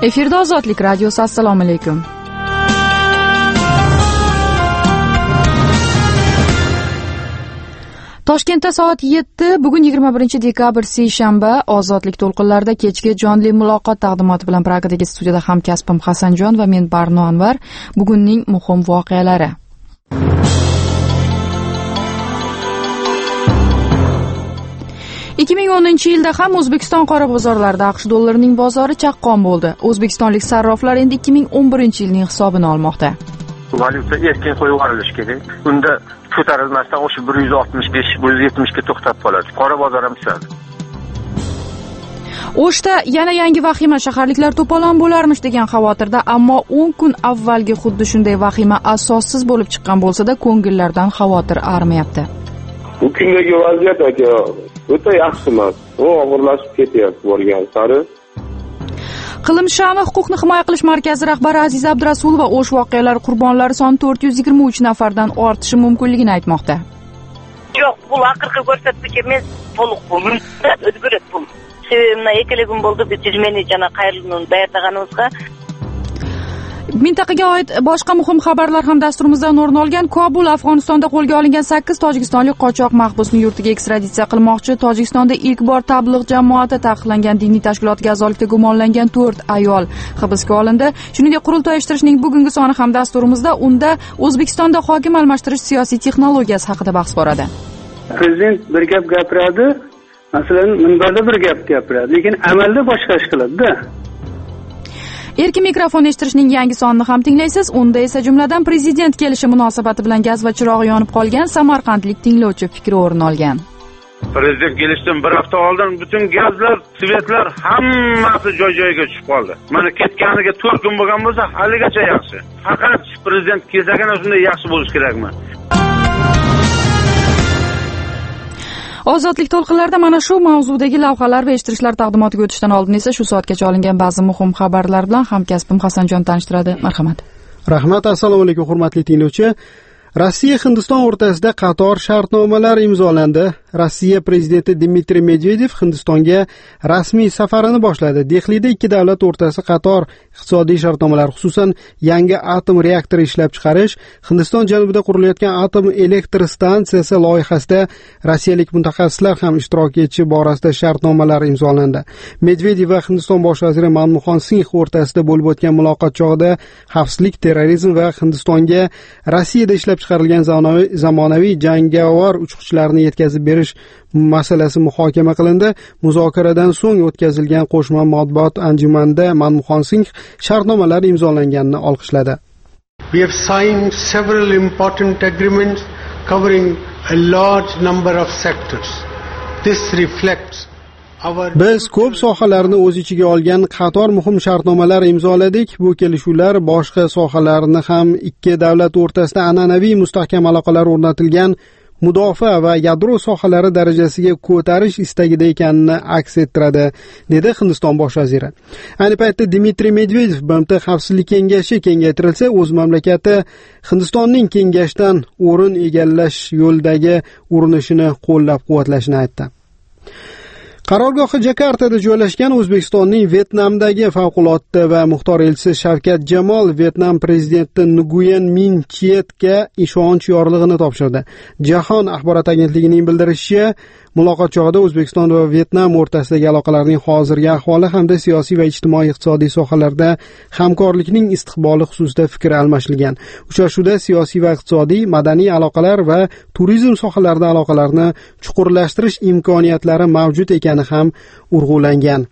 Efirda Ozodlik radiosi. Assalomu alaykum. Toshkentda soat 7, bugun 21-dekabr seshanba. Ozodlik to'lqinlarida kechki jonli muloqot taqdimoti bilan Pragadagi studiyada hamkasbim Hasanjon va men Barno Anvar. Bugunning muhim voqealari. ...2010-yilda ham O'zbekiston qora bozorlarida AQSh dollarining bozori chaqqon bo'ldi. O'zbekistonlik sarroflar endi 2011-yilning hisobini olmoqda. Valyuta erkin qo'yib yuborilishi kerak. Unda ko'tarilmasdan o'sha 165-170 ga to'xtab qoladi. Qora bozor ham tushadi. O'shda yana yangi vahima, shaharliklar to'polon bo'larmish degan xavotirda, ammo 10 kun avvalgi xuddi shunday vahima asossiz bo'lib chiqqan bo'lsa-da, ko'ngillardan xavotir arimayapti. Bu kundagi vaziyat o'ta yaxshi emas. U og'irlashib ketyapti borgan sari. Qilimshami huquqni himoya qilish markazi rahbari Aziza Abdurasulova o'sh voqealar qurbonlari soni 423 nafardan ortishi mumkinligini aytmoqda. Yo'q, bu oxirgi ko'rsatmaga men to'liq o'zgarib bu. Sebebimdan ekilagim bo'ldi, biz meni jana qayrilgan bayartaganimizga. Mintaqaga oid boshqa muhim xabarlar ham dasturimizdan o'rin olgan. Kobul Afg'onistonda qo'lga olingan 8 tojikistonlik qochoq mahbusni yurtiga ekstraditsiya qilmoqchi. Tojikistonda ilk bor tabligh jamoati taqiqlangan diniy tashkilotga a'zolikda gumonlangan 4 ayol hibsga olindi. Shuningdek, qurultoy uyushtirishning bugungi soni ham dasturimizda. Unda O'zbekistonda hokim almashtirish siyosiy texnologiyasi haqida bahs boradi. Prezident bir gap gapiradi, masalan, minbarda bir gap gapiradi, lekin amalda boshqa ish qiladi-da. Erkin mikrofon eshittirishning yangi sonini ham tinglaysiz. Unda esa jumladan prezident kelishi munosabati bilan gaz va chirog'i yonib qolgan samarqandlik tinglovchi fikri o'rin olgan. Prezident kelishidan bir hafta oldin butun gazlar, svetlar hammasi joy-joyiga tushib qoldi. Mana ketganiga 4 kun bo'lgan bo'lsa, haligacha yaxshi. Faqat prezident kelsagina shunday yaxshi bo'lish kerakmi? Ozodlik to'lqinlarida mana shu mavzudagi lavhalar va eshittirishlar taqdimotiga o'tishdan oldin esa shu soatgacha olingan ba'zi muhim xabarlar bilan hamkasbim Hasanjon tanishtiradi. Marhamat. Rahmat, assalomu alaykum hurmatli tinglovchi. Rossiya Hindiston o'rtasida qator shartnomalar imzolandi. Rossiya prezidenti Dmitriy Medvedev Hindistonga rasmiy safarini boshladi. Dehlida ikki davlat o'rtasida qator iqtisodiy shartnomalar, xususan yangi atom reaktori ishlab chiqarish, Hindiston janubida qurilayotgan atom elektr stansiyasi loyihasida rossiyalik mutaxassislar ham ishtirok etishi borasida shartnomalar imzolandi. Medvedev va Hindiston bosh vaziri Manmohan Singh o'rtasida bo'lib o'tgan muloqot chog'ida xavfsizlik, terrorizm va Hindistonga Rossiyada ishlab chiqarilgan zamonaviy jangovar uchqishlarni yetkazib berish masalasi muhokama qilindi. Muzokaradan so'ng o'tkazilgan qo'shma matbuot anjumanida Manmohan Singh shartnomalar imzolanganini olqishladi. We have signed several important agreements covering a large number of sectors. This reflects Biz ko'p sohalarni o'z ichiga olgan qator muhim shartnomalar imzoladik. Bu kelishuvlar boshqa sohalarni ham ikki davlat o'rtasida an'anaviy mustahkam aloqalar o'rnatilgan mudofaa va yadro sohalari darajasiga ko'tarish istagida ekanini aks ettiradi, dedi Hindiston bosh vaziri. Ayni paytda Dmitriy Medvedev BMT Xavfsizlik kengashi kengaytirilsa, o'z mamlakati Hindistonning kengashdan o'rin egallash yo'lidagi urinishini qo'llab-quvvatlashini aytdi. Qarorgohi Jakartada joylashgan O'zbekistonning Vyetnamdagi favqulodda va muxtor elchisi Shavkat Jamol Vyetnam prezidenti Nguyen Min Chietga ishonch yorlig'ini topshirdi. Jahon axborot agentligining bildirishicha, muloqot chog'ida O'zbekiston va Vyetnam o'rtasidagi aloqalarning hozirgi ahvoli hamda siyosiy va ijtimoiy iqtisodiy sohalarda hamkorlikning istiqboli xususida fikr almashilgan. Uchrashuvda siyosiy va iqtisodiy, madaniy aloqalar va turizm sohalarida aloqalarni chuqurlashtirish imkoniyatlari mavjud ekani ham urg'ulangan.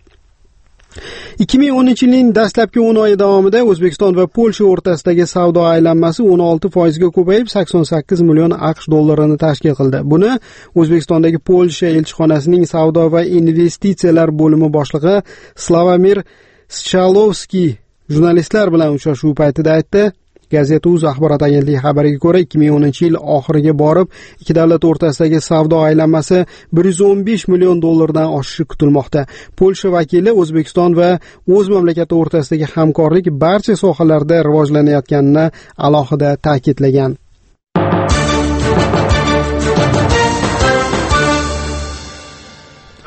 2010-yilning dastlabki 10 oyi davomida O'zbekiston va Polsha o'rtasidagi savdo aylanmasi 16% ga ko'payib 88 million AQSh dollarini tashkil qildi. Buni O'zbekistondagi Polsha elchixonasining savdo va investitsiyalar bo'limi boshlig'i Slavomir Schalovskiy jurnalistlar bilan uchrashuv paytida aytdi. Gazeta.uz axborot agentligi xabariga ko'ra 2010-yil oxiriga borib, ikki davlat o'rtasidagi savdo aylanmasi 115 million dollardan oshishi kutilmoqda. Polsha vakili O'zbekiston va o'z mamlakati o'rtasidagi hamkorlik barcha sohalarda rivojlanayotganini alohida ta'kidlagan.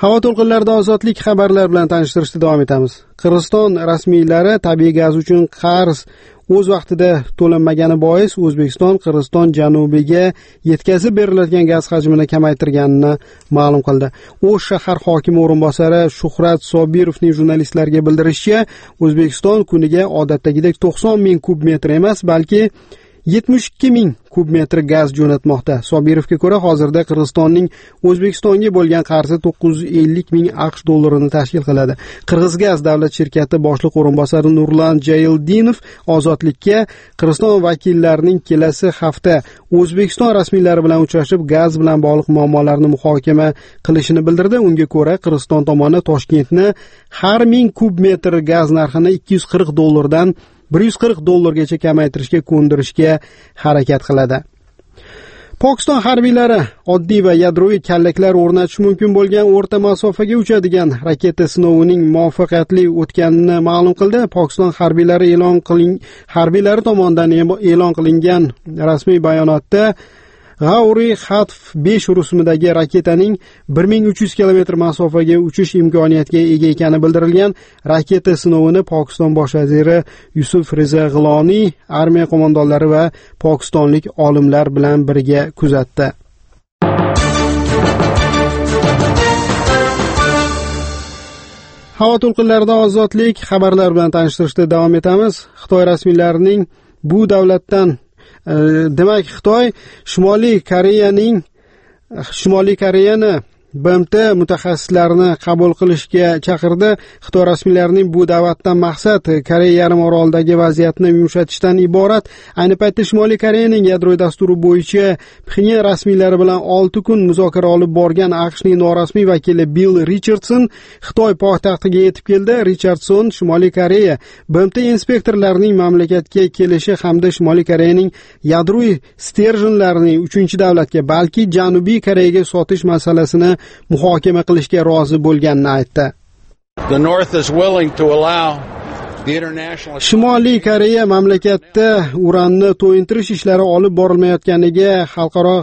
Havo to'lqinlarida ozodlik xabarlar bilan tanishtirishda davom etamiz. Qirg'iziston rasmiylari tabiiy gaz uchun qarz o'z vaqtida to'lanmagani bois O'zbekiston Qirg'iziston janubiga yetkazib beriladigan gaz hajmini kamaytirganini ma'lum qildi. O'sh shahar hokimi o'rinbosari Shuhrat Sobirovning jurnalistlarga bildirishicha, O'zbekiston kuniga odatdagidek 90 ming kub metr emas, balki 72 ming kub metr gaz jo'natmoqda. Sobirovga ko'ra, hozirda Qirg'izistonning O'zbekistonga bo'lgan qarzi 950 ming AQSh dollarini tashkil qiladi. Qirg'izgaz davlat shirkati boshliq o'rinbosari Nurlan Jayildinov ozodlikka Qirg'iziston vakillarining kelasi hafta O'zbekiston rasmiylari bilan uchrashib, gaz bilan bog'liq muammolarni muhokama qilishini bildirdi. Unga ko'ra, Qirg'iziston tomoni Toshkentni har 1000 kub metr gaz narxini 240 dollardan 140 dollargacha kamaytirishga ko'ndirishga harakat qiladi. Pokiston harbiylari oddiy va yadroviy kallaklar o'rnatish mumkin bo'lgan o'rta masofaga uchadigan raketa sinovining muvaffaqiyatli o'tganini ma'lum qildi. Pokiston harbiylari tomonidan e'lon qilingan rasmiy bayonotda G'auri Xatf 5 rusumidagi raketaning 1300 km masofaga uchish imkoniyatiga ega ekani bildirilgan. Raketa sinovini Pokiston bosh vaziri Yusuf Reza G'iloniy armiya qo'mondonlari va pokistonlik olimlar bilan birga kuzatdi. Havo to'lqinlarida ozodlik xabarlar bilan tanishtirishda davom etamiz. Xitoy rasmiylarining bu davlatdan demak, Xitoy Shimoliy Koreyani BMT mutaxassislarini qabul qilishga chaqirdi. Xitoy rasmiylarining bu da'vatdan maqsad Koreya yarim orolidagi vaziyatni yumshatishdan iborat. Ayni paytda Shimoliy Koreyaning yadroviy dasturi bo'yicha Pxenyan rasmiylari bilan 6 kun muzokara olib borgan AQShning norasmiy vakili Bill Richardson Xitoy poytaxtiga yetib keldi. Richardson Shimoliy Koreya BMT inspektorlarining mamlakatga kelishi hamda Shimoliy Koreyaning yadroviy stерженlarining 3-davlatga, balki Janubiy Koreyaga sotish masalasini muhokama qilishga rozi bo'lganini aytdi. Shimoliy Koreya mamlakatda uranni to'yintirish ishlari olib borilmayotganiga xalqaro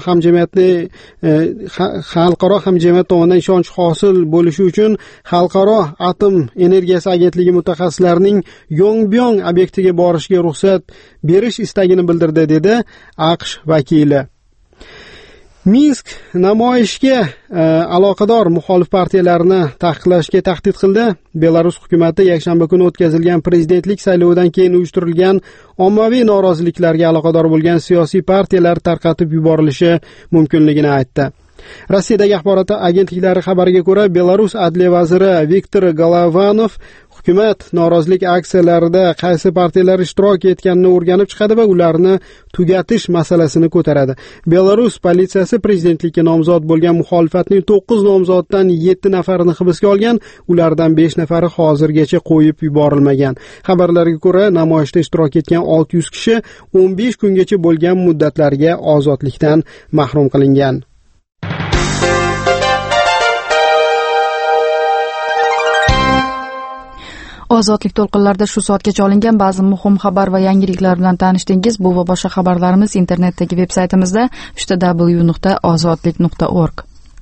hamjamiyat tomonidan ishonch hosil bo'lishi uchun Xalqaro atom energiyasi agentligi mutaxassislarining Yongbyon obyektiga borishga ruxsat berish istagini bildirdi, dedi AQSh vakili. Minsk namoyishga aloqador muxolif partiyalarni taqiqlashga tahdid qildi. Belarus hukumati yakshanba kuni o'tkazilgan prezidentlik saylovidan keyin uyushtirilgan ommaviy noroziliklarga aloqador bo'lgan siyosiy partiyalar tarqatib yuborilishi mumkinligini aytdi. Rossiyadagi axborot agentliklari xabariga ko'ra, Belarus adliya vaziri Viktor Golovanov hukumat norozilik aksiyalarida qaysi partiyalar ishtirok etganini o'rganib chiqadi va ularni tugatish masalasini ko'taradi. Belarus politsiyasi prezidentlikka nomzod bo'lgan muxolifatning 9 nomzoddan 7 nafarini hibsga olgan, ulardan 5 nafari hozirgacha qo'yib yuborilmagan. Xabarlarga ko'ra, namoyishda ishtirok etgan 600 kishi 15 kungacha bo'lgan muddatlarga ozodlikdan mahrum qilingan. Ozodlik to'lqinlarida shu soatgacha olingan ba'zi muhim xabar va yangiliklar bilan tanishdingiz. Bu va boshqa xabarlarimiz internetdagi veb-saytimizda www.ozodlik.org.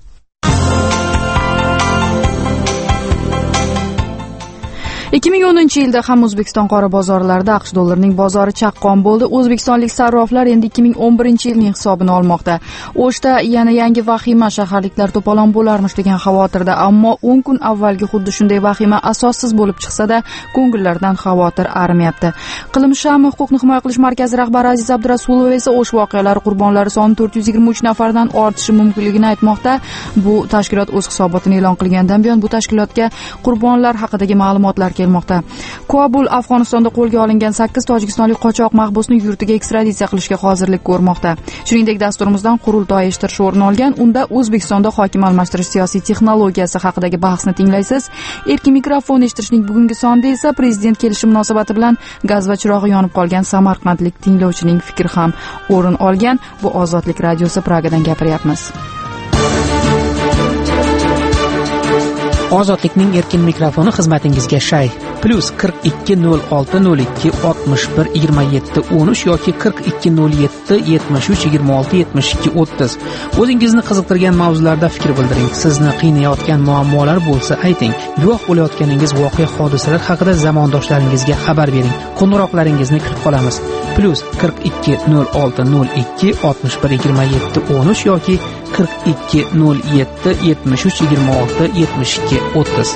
yilda ham O'zbekiston qora bozorlarida AQSh dollarining bozori chaqqon bo'ldi. O'zbekistonlik sarroflar endi 2011-yilning hisobini olmoqda. O'shda yana yangi vahima, shaharliklar to'polon bo'larmish degan xavotirda, ammo 10 kun avvalgi xuddi shunday vahima asossiz bo'lib chiqsa-da, ko'ngillardan xavotir arimayapti. Qilim-Sham huquqni himoya qilish markazi rahbari Aziz Abdurasulov esa O'sh voqealari qurbonlari soni 423 nafardan ortishi mumkinligini aytmoqda. Bu tashkilot o'z hisobotini e'lon qilgandan buyon bu tashkilotga qurbonlar haqidagi ma'lumotlar kelmoqda. Kobul Afg'onistonda qo'lga olingan 8 tojikistonlik qochoq mahbusni yurtiga ekstraditsiya qilishga hozirlik ko'rmoqda. Shuningdek, dasturimizdan qurultoy eshittirish o'rin olgan. Unda O'zbekistonda hokim almashtirish siyosiy texnologiyasi haqidagi bahsni tinglaysiz. Erkin mikrofon eshittirishning bugungi sonida esa prezident kelishi munosabati bilan gaz va chirog'i yonib qolgan samarqandlik tinglovchining fikri ham o'rin olgan. Bu Ozodlik radiosi, Pragadan gapiryapmiz. Ozodlikning erkin mikrofoni xizmatingizga shay. plus 420602612713 yoki 420773267230. O'zingizni qiziqtirgan mavzularda fikr bildiring. Sizni qiynayotgan muammolar bo'lsa ayting. Guvoh bo'layotganingiz voqea hodisalar haqida zamondoshlaringizga xabar bering. Qo'ng'iroqlaringizni kutib qolamiz. plus 420602612713 yoki 420773267230.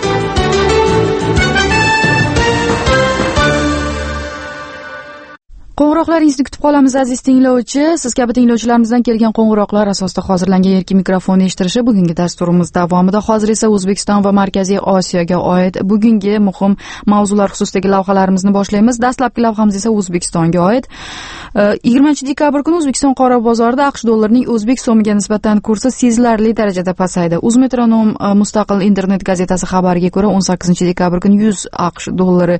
Qo'ng'iroqlaringizni kutib qolamiz aziz tinglovchi. Siz kabi tinglovchilarimizdan kelgan qo'ng'iroqlar asosida hozirlangan erkin mikrofonni eshittirishi bugungi dasturimiz davomida. Hozir esa O'zbekiston va Markaziy Osiyoga oid bugungi muhim mavzular xususidagi lavhalarimizni boshlaymiz. Dastlabki lavhamiz esa O'zbekistonga oid. 20-dekabr kuni O'zbekiston qora bozorida AQSh dollarining o'zbek so'miga nisbatan kursi sezilarli darajada pasaydi. Uzmetronom mustaqil internet gazetasi xabariga ko'ra 18-dekabr kuni 100 AQSh dollari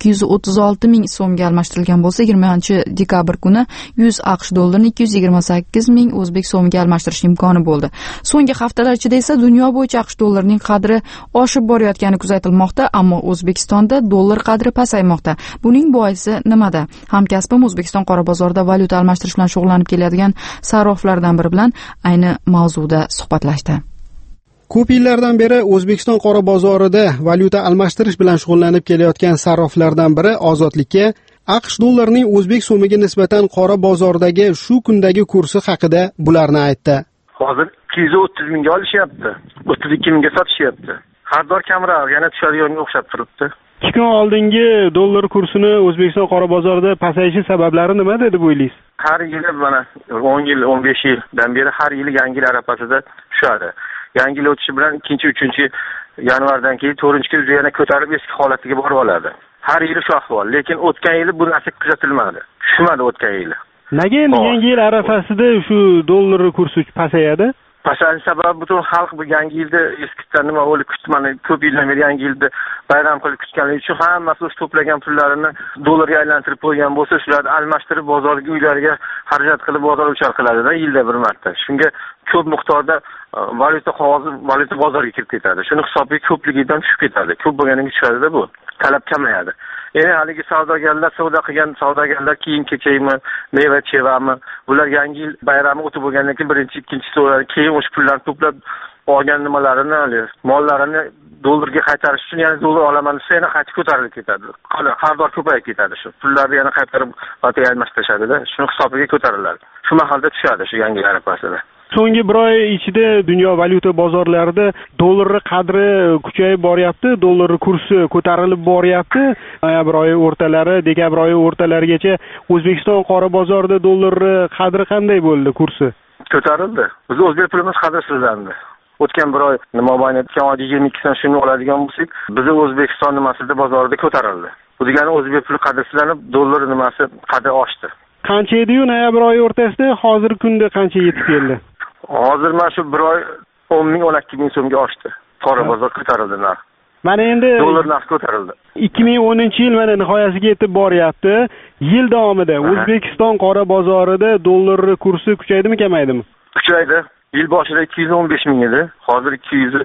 236 ming so'mga almashtirilgan bo'lsa, 20-dekabr kuni 100 AQSh dollarini 228 ming o'zbek so'miga almashtirish imkoni bo'ldi. So'nggi haftalar ichida esa dunyo bo'yicha AQSh dollarining qadri oshib borayotgani kuzatilmoqda, ammo O'zbekistonda dollar qadri pasaymoqda. Buning boisi nimada? Hamkasbim O'zbekiston qora bozorida valyuta almashtirish bilan shug'ullanib keladigan sarroflardan biri bilan ayni mavzuda suhbatlashdi. Ko'p yillardan beri O'zbekiston qora bozorida valyuta almashtirish bilan shug'ullanib kelayotgan sarroflardan biri Ozodlikka AQSh dollarining o'zbek so'miga nisbatan qora bozordagi shu kundagi kursi haqida bularni aytdi. Hozir 230 mingga olishyapti, 32 mingga sotishyapti. Har doim kamroq, yana tushadiganga o'xshab turibdi. 2 kun oldingi dollar kursini O'zbekiston qora bozorida pasayishi sabablari nima deb o'ylaysiz? Har yili mana 10 yil, 15 yildan beri har yili yangi yil arafasida tushadi. Yangi yil o'tishi bilan 2-3 yanvardan keyin 4-kunga yana ko'tarib eski holatiga borib oladi. Har yili shu ahvol, lekin o'tgan yili bu narsa kuzatilmadi. Tushmadi o'tgan yili. Nega endi yangi yil arafasida shu dollar kursi pasayadi? Pasayish sababi butun xalq bu yangi yilda eskidan nima o'ylab kutmani, ko'p yildan beri yangi yilda bayram qilib kutganligi uchun hammasi o'z to'plagan pullarini dollarga aylantirib qo'ygan bo'lsa, shularni almashtirib bozorga, uylariga xarajat qilib bozor uchar qiladi-da yilda bir marta. Shunga ko'p miqdorda valyuta qog'ozi, valyuta bozoriga kirib ketadi. Shuni hisobiga ko'pligidan tushib ketadi. Ko'p bo'lganiga tushadi-da bu. Talab kamayadi. Endi haligi savdogarlar, savdo qilgan savdogarlar kiyim-kechakmi, meva-chevami, bular yangi yil bayrami o'tib bo'lgandan keyin birinchi, ikkinchi so'radi, keyin o'sha pullarni to'plab olgan nimalarini, mollarini dollarga qaytarish uchun yana dollar olaman desa yana qaytib ko'tarilib ketadi. Xaridor ko'payib ketadi shu. Pullarni yana qaytarib valyutaga almashtirishadi-da, shuni hisobiga ko'tariladi. Shu mahalda tushadi shu yangi yil arafasida. So'nggi bir oy ichida dunyo valyuta bozorlarida dollarning qadri kuchayib boryapti, dollar kursi ko'tarilib boryapti. Noyabr oyi o'rtalari, dekabr oyi o'rtalarigacha O'zbekiston qora bozorida dollarning qadri qanday bo'ldi, kursi? Ko'tarildi. Biz o'zbek pulimiz qadrsizlandi. O'tgan bir oy mobaynida 22 dan shuni oladigan bo'lsak, bizni O'zbekiston nimasida bozorida ko'tarildi. Bu degani o'zbek puli qadrsizlanib, dollar nimasi qadri oshdi. Qancha edi-yu noyabr oyi o'rtasida, hozirgi kunda qancha yetib keldi? Hozir mana shu bir oy 10 ming 12 ming so'mga oshdi. Qora bozor ko'tarildi narx. Mana endi dollar narxi ko'tarildi. 2010-yil mana nihoyasiga yetib boryapti. Yil davomida O'zbekiston qora bozorida dollar kursi kuchaydimi, kamaydimi? Kuchaydi. Yil boshida 215 ming edi. Hozir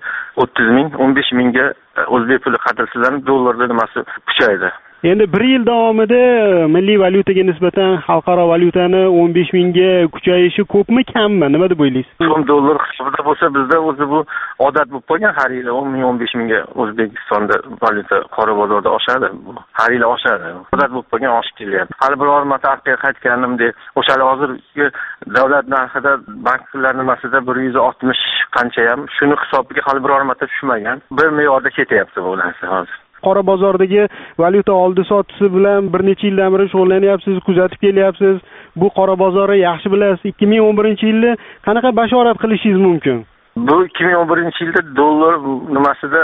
230 ming, 15 mingga o'zbek puli qadrsizlanib, dollarning nimasi kuchaydi. Endi bir yil davomida milliy valyutaga nisbatan xalqaro valyutani 15 mingga kuchayishi ko'pmi, kammi? Nima deb o'ylaysiz? So'm dollar hisobida bo'lsa, bizda o'zi bu odat bo'lib qolgan, har yili 10 ming 15 mingga O'zbekistonda valyuta qora bozorda oshadi. Har yili oshadi. Odat bo'lib qolgan, oshib kelyapti. Hali biror marta orqaga qaytganimda, o'sha hozirgi davlat narxida banklar nimasida 160 qancha ham, shuni hisobiga hali biror marta tushmagan. Bir me'yorda ketyapti bu narsa hozir. Qora bozordagi valyuta oldi-sotisi bilan bir necha yildan beri shug'ullanyapsiz, kuzatib kelyapsiz. Bu qora bozorni yaxshi bilasiz. 2011-yilda qanaqa bashorat qilishingiz mumkin? Bu 2011-yilda dollar nimasida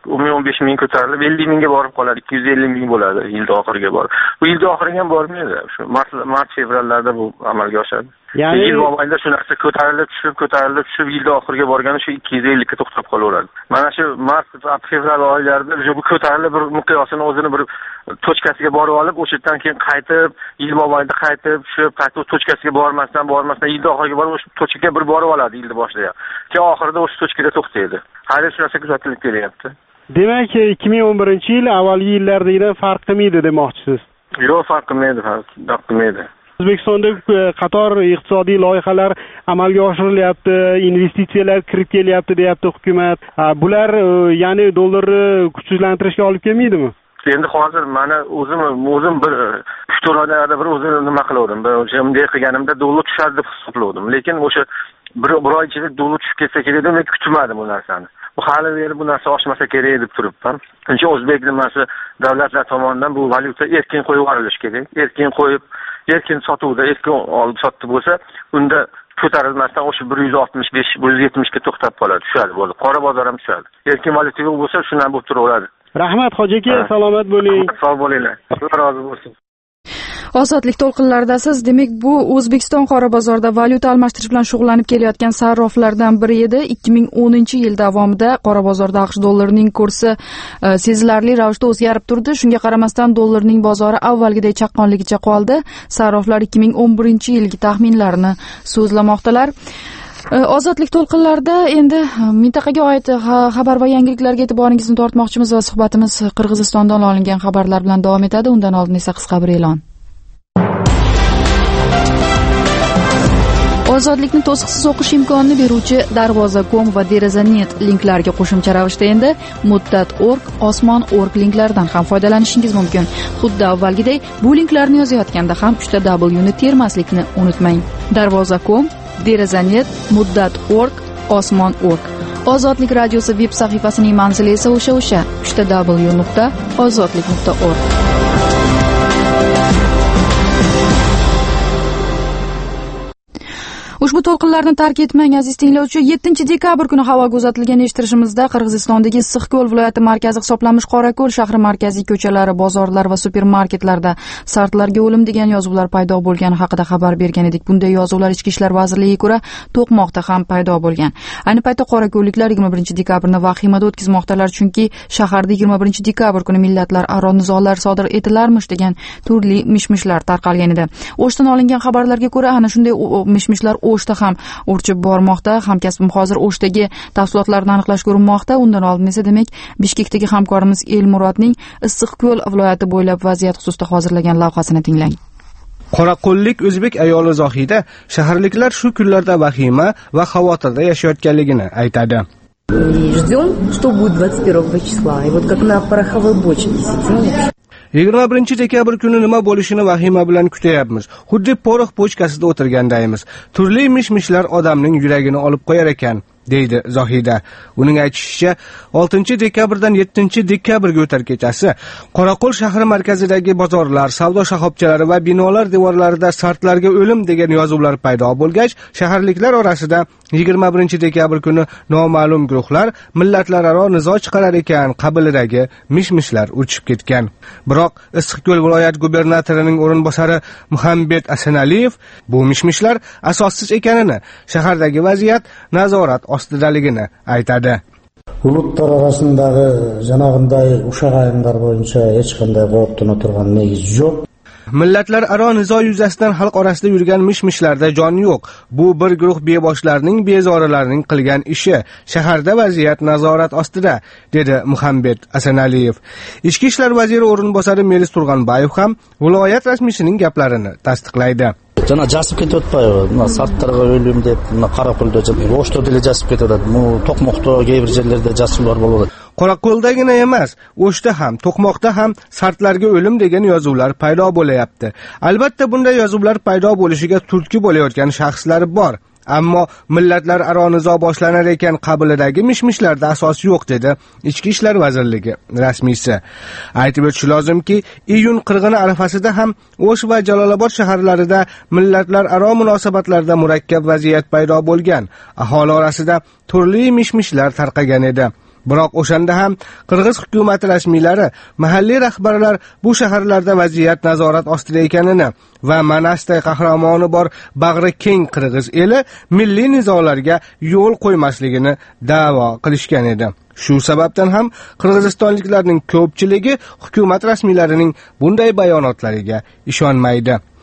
15 ming ko'tarilib 50 mingga borib qoladi, 250 ming bo'ladi yilda oxiriga borib. Bu yilda oxiriga ham bormaydi. Shu mart-fevrallarda bu amalga oshadi. Ya'ni yil mobaynida shu narsa ko'tarilib tushib yilda oxiriga borganda shu 250 ga to'xtab qolaveradi. Mana shu mart-fevral oylarida bu ko'tarilib bir miqyosini o'zini bir tochkasiga borib olib, o'shadan keyin qaytib, yil mobaynida qaytib, shu qaytib tochkasiga bormasdan yilda oxiriga borib o'sha tochkaga bir borib oladi yilda boshida. Keyin oxirida o'sha tochkada to'xtaydi. Hali shu narsa kuzatilib kelyapti. Demak, 2011-yil avvalgi yillardagidan farq qilmaydi demoqchisiz. Yo'q, farq qilmaydi. O'zbekistonda qator iqtisodiy loyihalar amalga oshirilyapti, investitsiyalar kirib kelyapti deyapti hukumat. Bular ya'ni dollarni kuchsizlantirishga olib kelmaydimi? Endi hozir mana o'zim bir 3-4 oylarda bir o'zim nima qildim. Bunday qilganimda dollar tushadi deb hisobladim. Lekin o'sha bir oy ichida dollar tushib ketsa kerak deb kutmadim bu narsani. Bu hali beri bu narsa oshmasa kerak deb turibman. Chunki o'zbek nimasi davlatlar tomonidan bu valyuta erkin qo'yib yuborilishi kerak. Erkin sotuvda erkin olib sotdi bo'lsa, unda ko'tarilmasdan o'sha 165, 170 ga to'xtab qoladi, tushadi bo'ldi. Qora bozor ham tushadi. Erkin valyuta yo'q bo'lsa, shundan bo'lib turaveradi. Rahmat hoji aka, salomat bo'ling. Sog' bo'linglar. Alloh rozi bo'lsin. Ozodlik to'lqinlaridasiz. Demak, bu O'zbekiston qora bozorida valyuta almashtirish bilan shug'ullanib kelayotgan sarroflardan biri edi. 2010-yil davomida qora bozorda AQSh dollarining kursi sezilarli ravishda o'zgarib turdi. Shunga qaramasdan dollarning bozori avvalgidek chaqqonligicha qoldi. Sarroflar 2011-yilgi taxminlarini so'zlamoqdalar. Ozodlik to'lqinlarida endi mintaqaga oid xabar va yangiliklarga e'tiboringizni tortmoqchimiz va suhbatimiz Qirg'izistondan olingan xabarlar bilan davom etadi. Undan oldin esa qisqa bir e'lon. Ozodlikni to'siqsiz o'qish imkonini beruvchi Darvoza.com va Deraza.net linklariga qo'shimcha ravishda endi Muddat.org, Osmon.org linklaridan ham foydalanishingiz mumkin. Xuddi avvalgidek bu linklarni yozayotganda ham 3W ni termaslikni unutmang. Darvoza.com, Deraza.net, Muddat.org, Osmon.org. Ozodlik radiosi veb sahifasining manzili esa o'sha 3w.ozodlik.org. Ushbu to'lqinlarni tark etmang aziz tinglovchi. 7-dekabr kuni havoga uzatilgan eshittirishimizda Qirg'izistondagi Issiqko'l viloyati markazi hisoblanmish Qorako'l shahri markaziy ko'chalari, bozorlar va supermarketlarda sartlarga o'lim degan yozuvlar paydo bo'lgani haqida xabar bergan edik. Bunday yozuvlar Ichki ishlar vazirligiga ko'ra To'qmoqda ham paydo bo'lgan. Ayni paytda qorako'lliklar 21-dekabrni vahimada o'tkazmoqdalar, chunki shaharda 21-dekabr kuni millatlararo nizolar sodir etilarmish degan turli mishmishlar tarqalgan edi. O'shdan olingan xabarlarga ko'ra ana shunday mishmishlar O'shda ham urchib bormoqda. Hamkasbim hozir O'shdagi tafsilotlarni aniqlashga urinmoqda. Undan oldin esa demak Bishkekdagi hamkorimiz Elmurodning Issiqko'l viloyati bo'ylab vaziyat xususida hozirlagan lavhasini tinglang. Qoraqo'llik o'zbek ayoli Zohida shaharliklar shu kunlarda vahima va xavotirda yashayotganligini aytadi. Ждем, что будет 21 числа. И вот как на пороховой бочке сидим. 21-dekabr kuni nima bo'lishini vahima bilan kutyapmiz. Xuddi porox bochkasida o'tirgandaymiz. Turli mishmishlar odamning yuragini olib qo'yar ekan, deydi Zohida. Uning aytishicha, 6-dekabrdan 7-dekabrga o'tar kechasi Qoraqo'l shahri markazidagi bozorlar, savdo shoxobchalari va binolar devorlarida sartlarga o'lim degan yozuvlar paydo bo'lgach, shaharliklar orasida 21-dekabr kuni noma'lum guruhlar millatlararo nizo chiqarar ekan qabilidagi mishmishlar urchib ketgan. Biroq Issiqko'l viloyat gubernatorining o'rinbosari Muhammad Asanaliyev bu mishmishlar asossiz ekanini, shahardagi vaziyat nazorat ostidaligini aytadi. Ulutlar arasındagi janagınday uşaq ayınlar boyunca hech qanday qo'rqitib o'tirgan negiz yo'q. Millatlararo nizo yuzasidan xalq orasida yurgan mishmishlarda jon yo'q. Bu bir guruh beboshlarning, bezorilarning qilgan ishi. Shaharda vaziyat nazorat ostida, dedi Muhammad Asanaliyev. Ichki ishlar vaziri o'rinbosari Melis Turg'anbayev ham viloyat rasmiysining gaplarini tasdiqlaydi. Jana jasib ketayotpaydi. Mana sartlarga o'lim deb, mana Qoraqo'lda, O'shda dele jasib ketadi. Bu To'qmoqda keyir yerlarda jasiblar bo'ladi. Qoraqo'ldagina emas, O'shda ham, To'qmoqda ham sartlarga o'lim degan yozuvlar paydo bo'layapti. Albatta bunday yozuvlar paydo bo'lishiga turtki bo'layotgan shaxslar bor. Ammo millatlararo nizo boshlanar ekan qabilidagi mishmishlarda asos yo'q, dedi Ichki ishlar vazirligi rasmiysi. Aytib o'tish lozimki, iyun qirg'ini arafasida ham O'sh va Jalolobod shaharlarida millatlararo munosabatlarda murakkab vaziyat paydo bo'lgan. Aholi orasida turli mishmishlar tarqagan edi. Biroq o'shanda ham Qirg'iz hukumati rasmiylari, mahalliy rahbarlar bu shaharlarda vaziyat nazorat ostida ekanini va manastay qahramoni bor bag'ri keng Qirg'iz eli milliy nizolarga yo'l qo'ymasligini da'vo qilishgan edi. Shu sababdan ham qirg'izistonliklarning ko'pchiligi hukumat rasmiylarining bunday bayonotlariga ishonmaydi.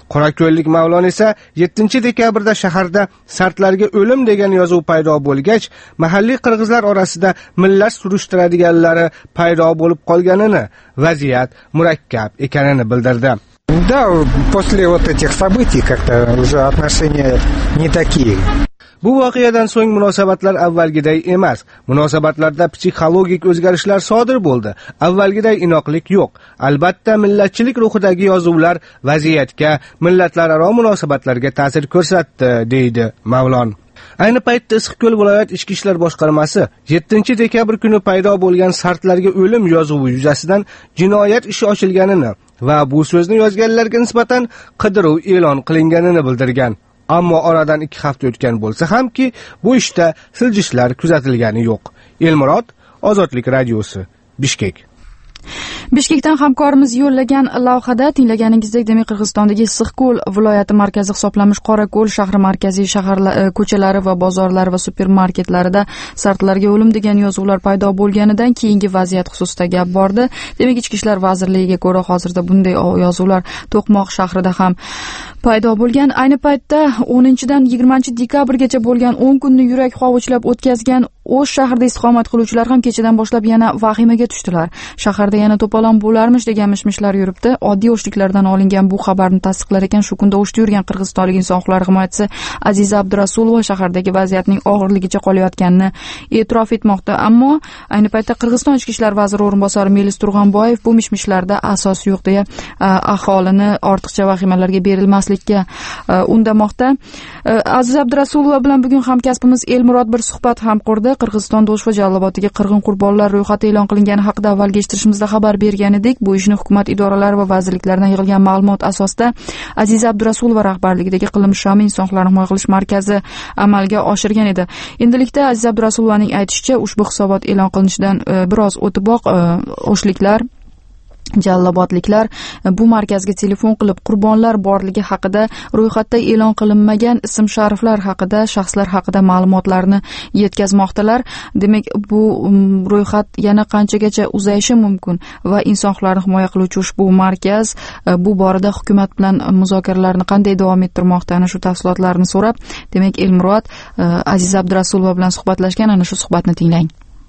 Qorako'llik Mavlon esa 7-dekabrda shaharda sartlarga o'lim degan yozuv paydo bo'lgach, mahalliy qirg'izlar orasida millat surishtiradiganlari paydo bo'lib qolganini, vaziyat murakkab ekanini bildirdi. Да, после вот этих событий как-то уже отношения не такие. Bu voqeadan so'ng munosabatlar avvalgiday emas. Munosabatlarda psixologik o'zgarishlar sodir bo'ldi. Avvalgiday inoqlik yo'q. Albatta, millatchilik ruhidagi yozuvlar vaziyatga, millatlararo munosabatlarga ta'sir ko'rsatdi, deydi Mavlon. Ayni paytda Issiqko'l viloyat ichki ishlar boshqarmasi 7-dekabr kuni paydo bo'lgan sartlarga o'lim yozuvi yuzasidan jinoyat ishi ochilganini va bu so'zni yozganlarga nisbatan qidiruv e'lon qilinganini bildirgan. Ammo oradan 2 hafta o'tgan bo'lsa hamki, bu ishda siljishlar kuzatilgani yo'q. Elmurod, Ozodlik radiosi, Bishkek. Bishkekdan hamkorimiz yo'llagan lavhada tinglaganingizdek, demak, Qirg'izistondagi Issiqko'l viloyati markazi hisoblanmish Qorako'l shahri markaziy ko'chalari va bozorlari va supermarketlarida sartlarga o'lim degan yozuvlar paydo bo'lganidan keyingi vaziyat xususida gap bordi. Demak, Ichki ishlar vazirligiga ko'ra hozirda bunday yozuvlar To'qmoq shahrida ham paydo bo'lgan. Ayni paytda 10-dan 20-dekabrgacha bo'lgan 10 kunni yurak hovuchlab o'tkazgan O'sh shahrida istiqomat qiluvchilar ham kechadan boshlab yana vahimaga tushdilar. Shaharda yana to'polon bo'larmish degan mishmishlar yuribdi. Oddiy o'shliklardan olingan bu xabarni tasdiqlar ekan shu kunda O'shda yurgan qirg'izistonlik inson huquqlari himoyachisi Aziza Abdurasulova shahardagi vaziyatning og'irligicha qolayotganini e'tirof etmoqda. Ammo ayni paytda Qirg'iziston ichki ishlar vaziri o'rinbosari Melis Turg'onboyev bu mishmishlarda asos yo'q deya aholini ortiqcha vahimalarga berilmaslikka undamoqda. Aziza Abdurasulova bilan bugun hamkasbimiz Elmurod bir suhbat ham qurdi. Qirg'izistonda O'sh va Jalloboddagi qirg'in qurbonlar ro'yxati e'lon qilingani haqida avvalgi eshittirishimizda xabar bergan edik. Bu ishni hukumat idoralari va vazirliklardan yig'ilgan ma'lumot asosida Aziza Abdurasulova rahbarligidagi Qilmish Shami inson huquqlarini himoya qilish markazi amalga oshirgan edi. Endilikda Aziza Abdurasulovaning aytishicha, ushbu hisobot e'lon qilinishidan biroz o'tiboq O'shliklar, Jallobodliklar bu markazga telefon qilib qurbonlar borligi haqida, ro'yxatda e'lon qilinmagan ism-shariflar haqida, shaxslar haqida ma'lumotlarni yetkazmoqdalar. Demak, bu ro'yxat yana qanchagacha uzayishi mumkin va inson huquqlarini himoya qiluvchi ushbu markaz bu borada hukumat bilan muzokaralarni qanday davom ettirmoqda, ana shu tafsilotlarni so'rab, demak, Elmurod Aziza Abdurasulova bilan suhbatlashgan. Ana shu suhbatni tinglang.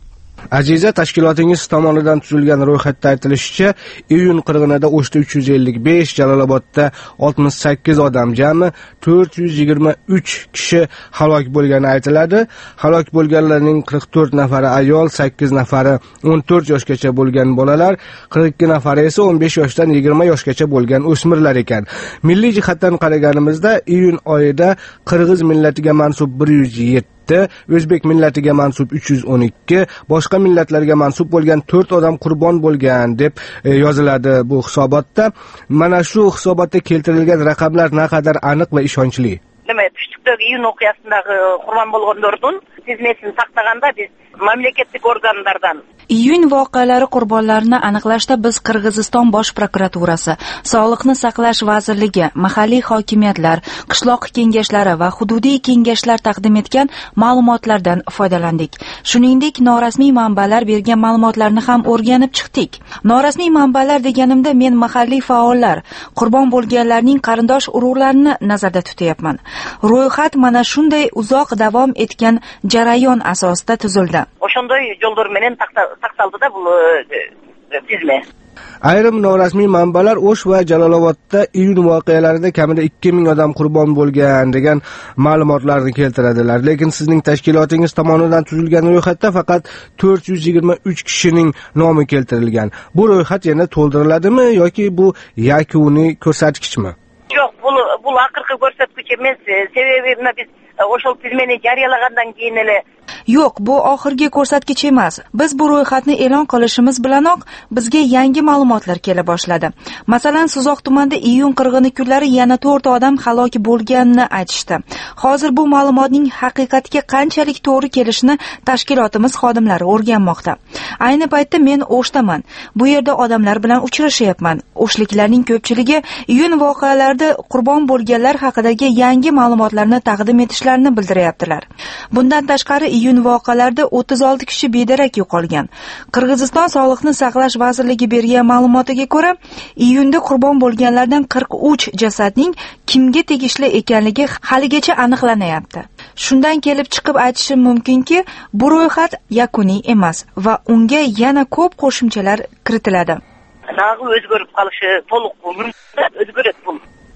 Aziza, tashkilotingiz tomonidan tuzilgan ro'yxatda aytilishicha, iyun qirg'inida O'shda 355, Jalolobodda 68 odam, jami 423 kishi halok bo'lgani aytiladi. Halok bo'lganlarning 44 nafari ayol, 8 nafari 14 yoshgacha bo'lgan bolalar, 42 nafari esa 15 yoshdan 20 yoshgacha bo'lgan o'smirlar ekan. Milliy jihatdan qaraganimizda, iyun oyida qirg'iz millatiga mansub 107, o'zbek millatiga mansub 312, boshqa millatlarga mansub bo'lgan 4 odam qurbon bo'lgan deb yoziladi bu hisobotda. Mana shu hisobotda keltirilgan raqamlar naqadar aniq va ishonchli. Nima, Tushlikdagi iyun o'qiyasındagi qurbon bo'lganlarning tizmesini saqlaganda biz mamlakatlik organlardan iyun voqealari qurbonlarini aniqlashda biz Qirg'iziston bosh prokuraturasi, Sog'liqni saqlash vazirligi, mahalliy hokimiyatlar, qishloq kengashlari va hududiy kengashlar taqdim etgan ma'lumotlardan foydalandik. Shuningdek, norasmiy manbalar bergan ma'lumotlarni ham o'rganib chiqdik. Norasmiy manbalar deganimda men mahalliy faollar, qurbon bo'lganlarning qarindosh urug'larini nazarda tutyapman. Ro'yxat mana shunday uzoq davom etgan jarayon asosida tuzildi. O'shanday yo'llar bilan taqsaldi-da bu tizme. Ayrim norasmiy manbalar O'sh va Jalolobodda iyun voqealarida kamida 2000 odam qurbon bo'lgan degan ma'lumotlarni keltiradilar. Lekin sizning tashkilotingiz tomonidan tuzilgan ro'yxatda faqat 423 kishining nomi keltirilgan. Bu ro'yxat yana to'ldiriladimi yoki bu yakuniy ko'rsatkichmi? Yo'q, bu oxirgi ko'rsatkich emas. Sababi biz o'shal tizmeni jariyalagandan keyin Yo'q, bu oxirgi ko'rsatkich emas. Biz bu ro'yxatni e'lon qilishimiz bilanoq bizga yangi ma'lumotlar kela boshladi. Masalan, Suzoq tumanida iyun qirg'ini kunlari yana 4 odam halok bo'lganini aytishdi. Hozir bu ma'lumotning haqiqatga qanchalik to'g'ri kelishini tashkilotimiz xodimlari o'rganmoqda. Ayni paytda men O'shdaman. Bu yerda odamlar bilan uchrashyapman. O'shliklarning ko'pchiligi iyun voqealarida qurbon bo'lganlar haqidagi yangi ma'lumotlarni taqdim etishlar qilishlarini bildiryaptilar. Bundan tashqari iyun voqealarida 36 kishi bedarak yo'qolgan. Qirg'iziston Sog'liqni saqlash vazirligi bergan ma'lumotiga ko'ra, iyunda qurbon bo'lganlardan 43 jasadning kimga tegishli ekanligi haligacha aniqlanmayapti. Shundan kelib chiqib aytishim mumkinki, bu ro'yxat yakuniy emas va unga yana ko'p qo'shimchalar kiritiladi. O'zgarib qolishi to'liq o'zgaradi bu.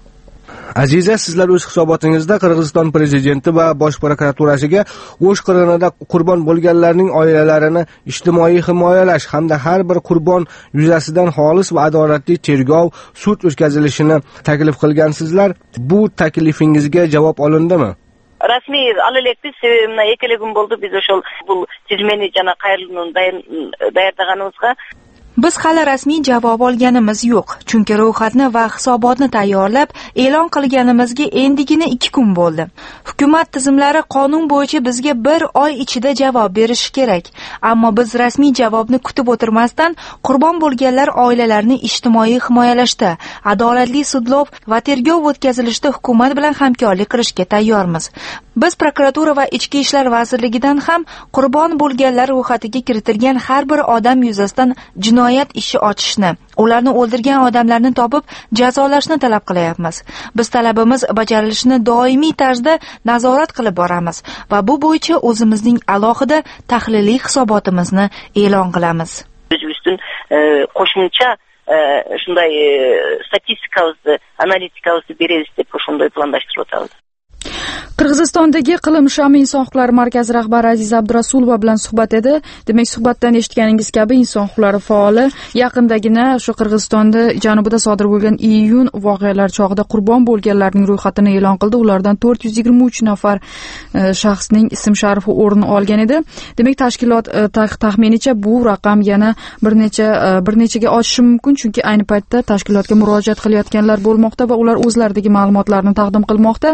Aziza, sizlar o'z hisobotingizda Qirg'iziston prezidenti va bosh prokuraturasiga O'sh qirg'inida qurbon bo'lganlarning oilalarini ijtimoiy himoyalash hamda har bir qurbon yuzasidan xolis va adolatli tergov, sud o'tkazilishini taklif qilgansizlar. Bu taklifingizga javob olindimi? Rasmiy alelekti sebebimna ekelegim bo'ldi. Biz o'shol bu tizmeni jana qayrilgan dayardaganimizga Biz hali rasmiy javob olganimiz yo'q, chunki ro'yxatni va hisobotni tayyorlab e'lon qilganimizga endigina 2 kun bo'ldi. Hukumat tizimlari qonun bo'yicha bizga 1 oy ichida javob berishi kerak, ammo biz rasmiy javobni kutib o'tirmasdan qurbon bo'lganlar oilalarini ijtimoiy himoyalashda, adolatli sudlov va tergov o'tkazilishda hukumat bilan hamkorlik qilishga tayyormiz. Biz prokuratura va Ichki ishlar vazirligidan ham qurbon bo'lganlar ro'yxatiga kiritilgan har bir odam yuzasidan jinoyat ishi ochishni, ularni o'ldirgan odamlarni topib jazolashni talab qilyapmiz. Biz talabimiz bajarilishini doimiy tarzda nazorat qilib boramiz va bu bo'yicha o'zimizning alohida tahliliy hisobotimizni e'lon qilamiz. O'zbekiston qo'shimcha shunday statistikamizni, analitikamizni beramiz deb shunday planlashtirib o'tamiz. Qirg'izistondagi Qilim Shami inson huquqlari markazi rahbari Aziza Abdurasulova bilan suhbat edi. Demak, suhbatdan eshitganingiz kabi inson huquqlari faoli yaqindagina shu Qirg'izistonda janubida sodir bo'lgan iyun voqealari chog'ida qurbon bo'lganlarning ro'yxatini e'lon qildi. Ulardan 423 nafar shaxsning ism-sharifi o'rin olgan edi. Demak, tashkilot taxminicha bu raqam yana bir nechaga oshishi mumkin, chunki ayni paytda tashkilotga murojaat qilayotganlar bo'lmoqda va ular o'zlaridagi ma'lumotlarni taqdim qilmoqda.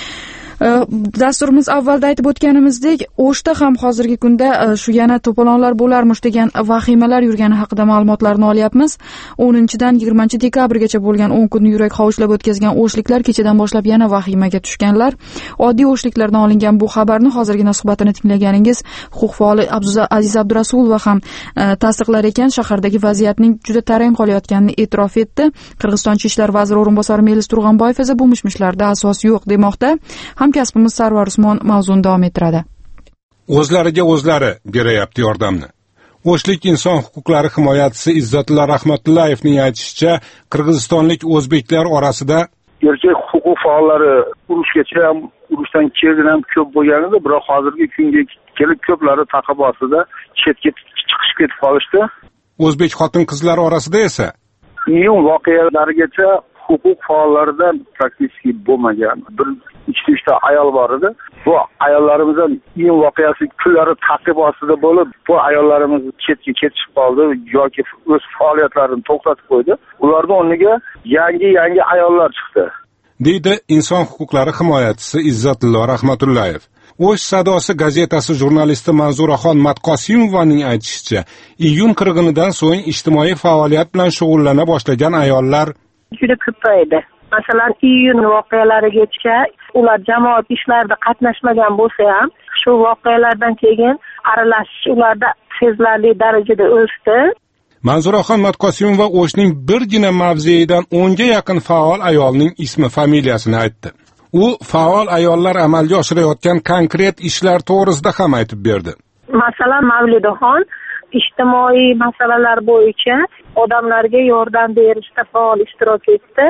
Dasturimiz avvalda aytib o'tganimizdek, O'shda ham hozirgi kunda shu yana to'polonlar bo'larmish degan vahimalar yurgani haqida ma'lumotlarni olyapmiz. 10-dan 20-dekabrgacha bo'lgan 10 kunni yurak hovuchlab o'tkazgan o'shliklar kechadan boshlab yana vahimaga tushganlar. Oddiy o'shliklardan olingan bu xabarni hozirgina suhbatini tinglaganingiz huquq faoli Aziza Abdurasulova ham tasdiqlar ekan, shahardagi vaziyatning juda tarang qolayotganini e'tirof etdi. Qirg'iziston Ichki ishlar vaziri o'rinbosari Melis Turg'onboyev esa bu mishmishlarda asos yo'q demoqda. Hamkasbimiz Sarvar Usmon mavzuni davom ettiradi. O'zlariga o'zlari berayapti yordamni. O'shlik inson huquqlari himoyachisi Izzatullo Rahmatullayevning aytishicha, qirg'izistonlik o'zbeklar orasida erkak huquq faollari urushgacha ham, urushdan keyin ham ko'p bo'lganida, biroq hozirgi kunga kelib ko'plari taqib ostida chetga chiqishib ketib qolishdi. O'zbek xotin-qizlar orasida esa iyun voqealarigacha huquq faollaridan praktiki bo'lmagan. Bir 2-3 ta ayol bor edi. Bu ayollarimizdan iyun voqeasi kunlari ta'qib ostida bo'lib, bu ayollarimiz chetga ketib qoldi yoki o'z faoliyatlarini to'xtatib qo'ydi. Ularning o'rniga yangi ayollar chiqdi, deydi inson huquqlari himoyachisi Izzatullo Rahmatullayev. O'sh sadosi gazetasi jurnalisti Manzuraxon Matqosimovaning aytishicha, iyun qirg'inidan so'ng ijtimoiy faoliyat bilan shug'ullana boshlagan ayollar juda ko'paydi. Masalan, iyun voqealarigacha ular jamoat ishlarida qatnashmagan bo'lsa ham, shu voqealardan keyin aralashish ularda sezilarli darajada o'sdi. Manzuraxon Matqosimova O'shning birgina mavzeyidan 10 ga yaqin faol ayolning ismi, familiyasini aytdi. U faol ayollar amalga oshirayotgan konkret ishlar to'g'risida ham aytib berdi. Masalan, Mavlidaxon ijtimoiy masalalar bo'yicha odamlarga yordam berishda faol ishtirok etdi.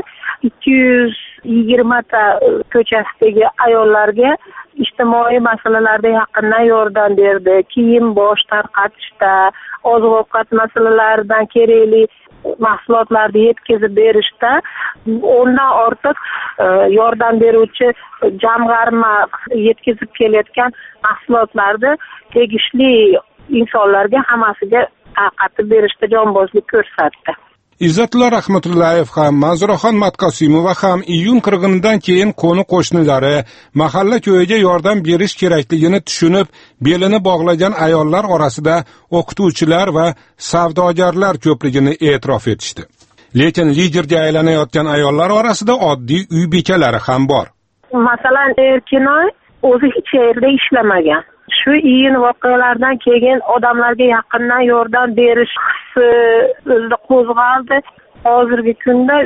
220 ta ko'chasidagi ayollarga ijtimoiy masalalarda yaqindan yordam berdi. Kiyim bosh tarqatishda, oziq-ovqat masalalaridan kerakli mahsulotlarni yetkazib berishda 10 dan ortiq yordam beruvchi jamg'arma yetkazib kelayotgan mahsulotlarni tegishli insonlarga hammasiga tarqatib berishda jonbozlik ko'rsatdi. Izzatullo Rahmatullayev ham, Manzuraxon Matqosimova ham iyun qirg'inidan keyin qo'ni-qo'shnilari mahalla ko'yiga yordam berish kerakligini tushunib, belini bog'lagan ayollar orasida o'qituvchilar va savdogarlar ko'pligini e'tirof etishdi. Lekin liderga aylanayotgan ayollar orasida oddiy uy bekalari ham bor. Masalan, Erkinoy o'zi hech yerda ishlamagan. Shu iyun voqealaridan keyin odamlarga yaqindan yordam berish hissi o'zida qo'zg'aldi. Hozirgi kunda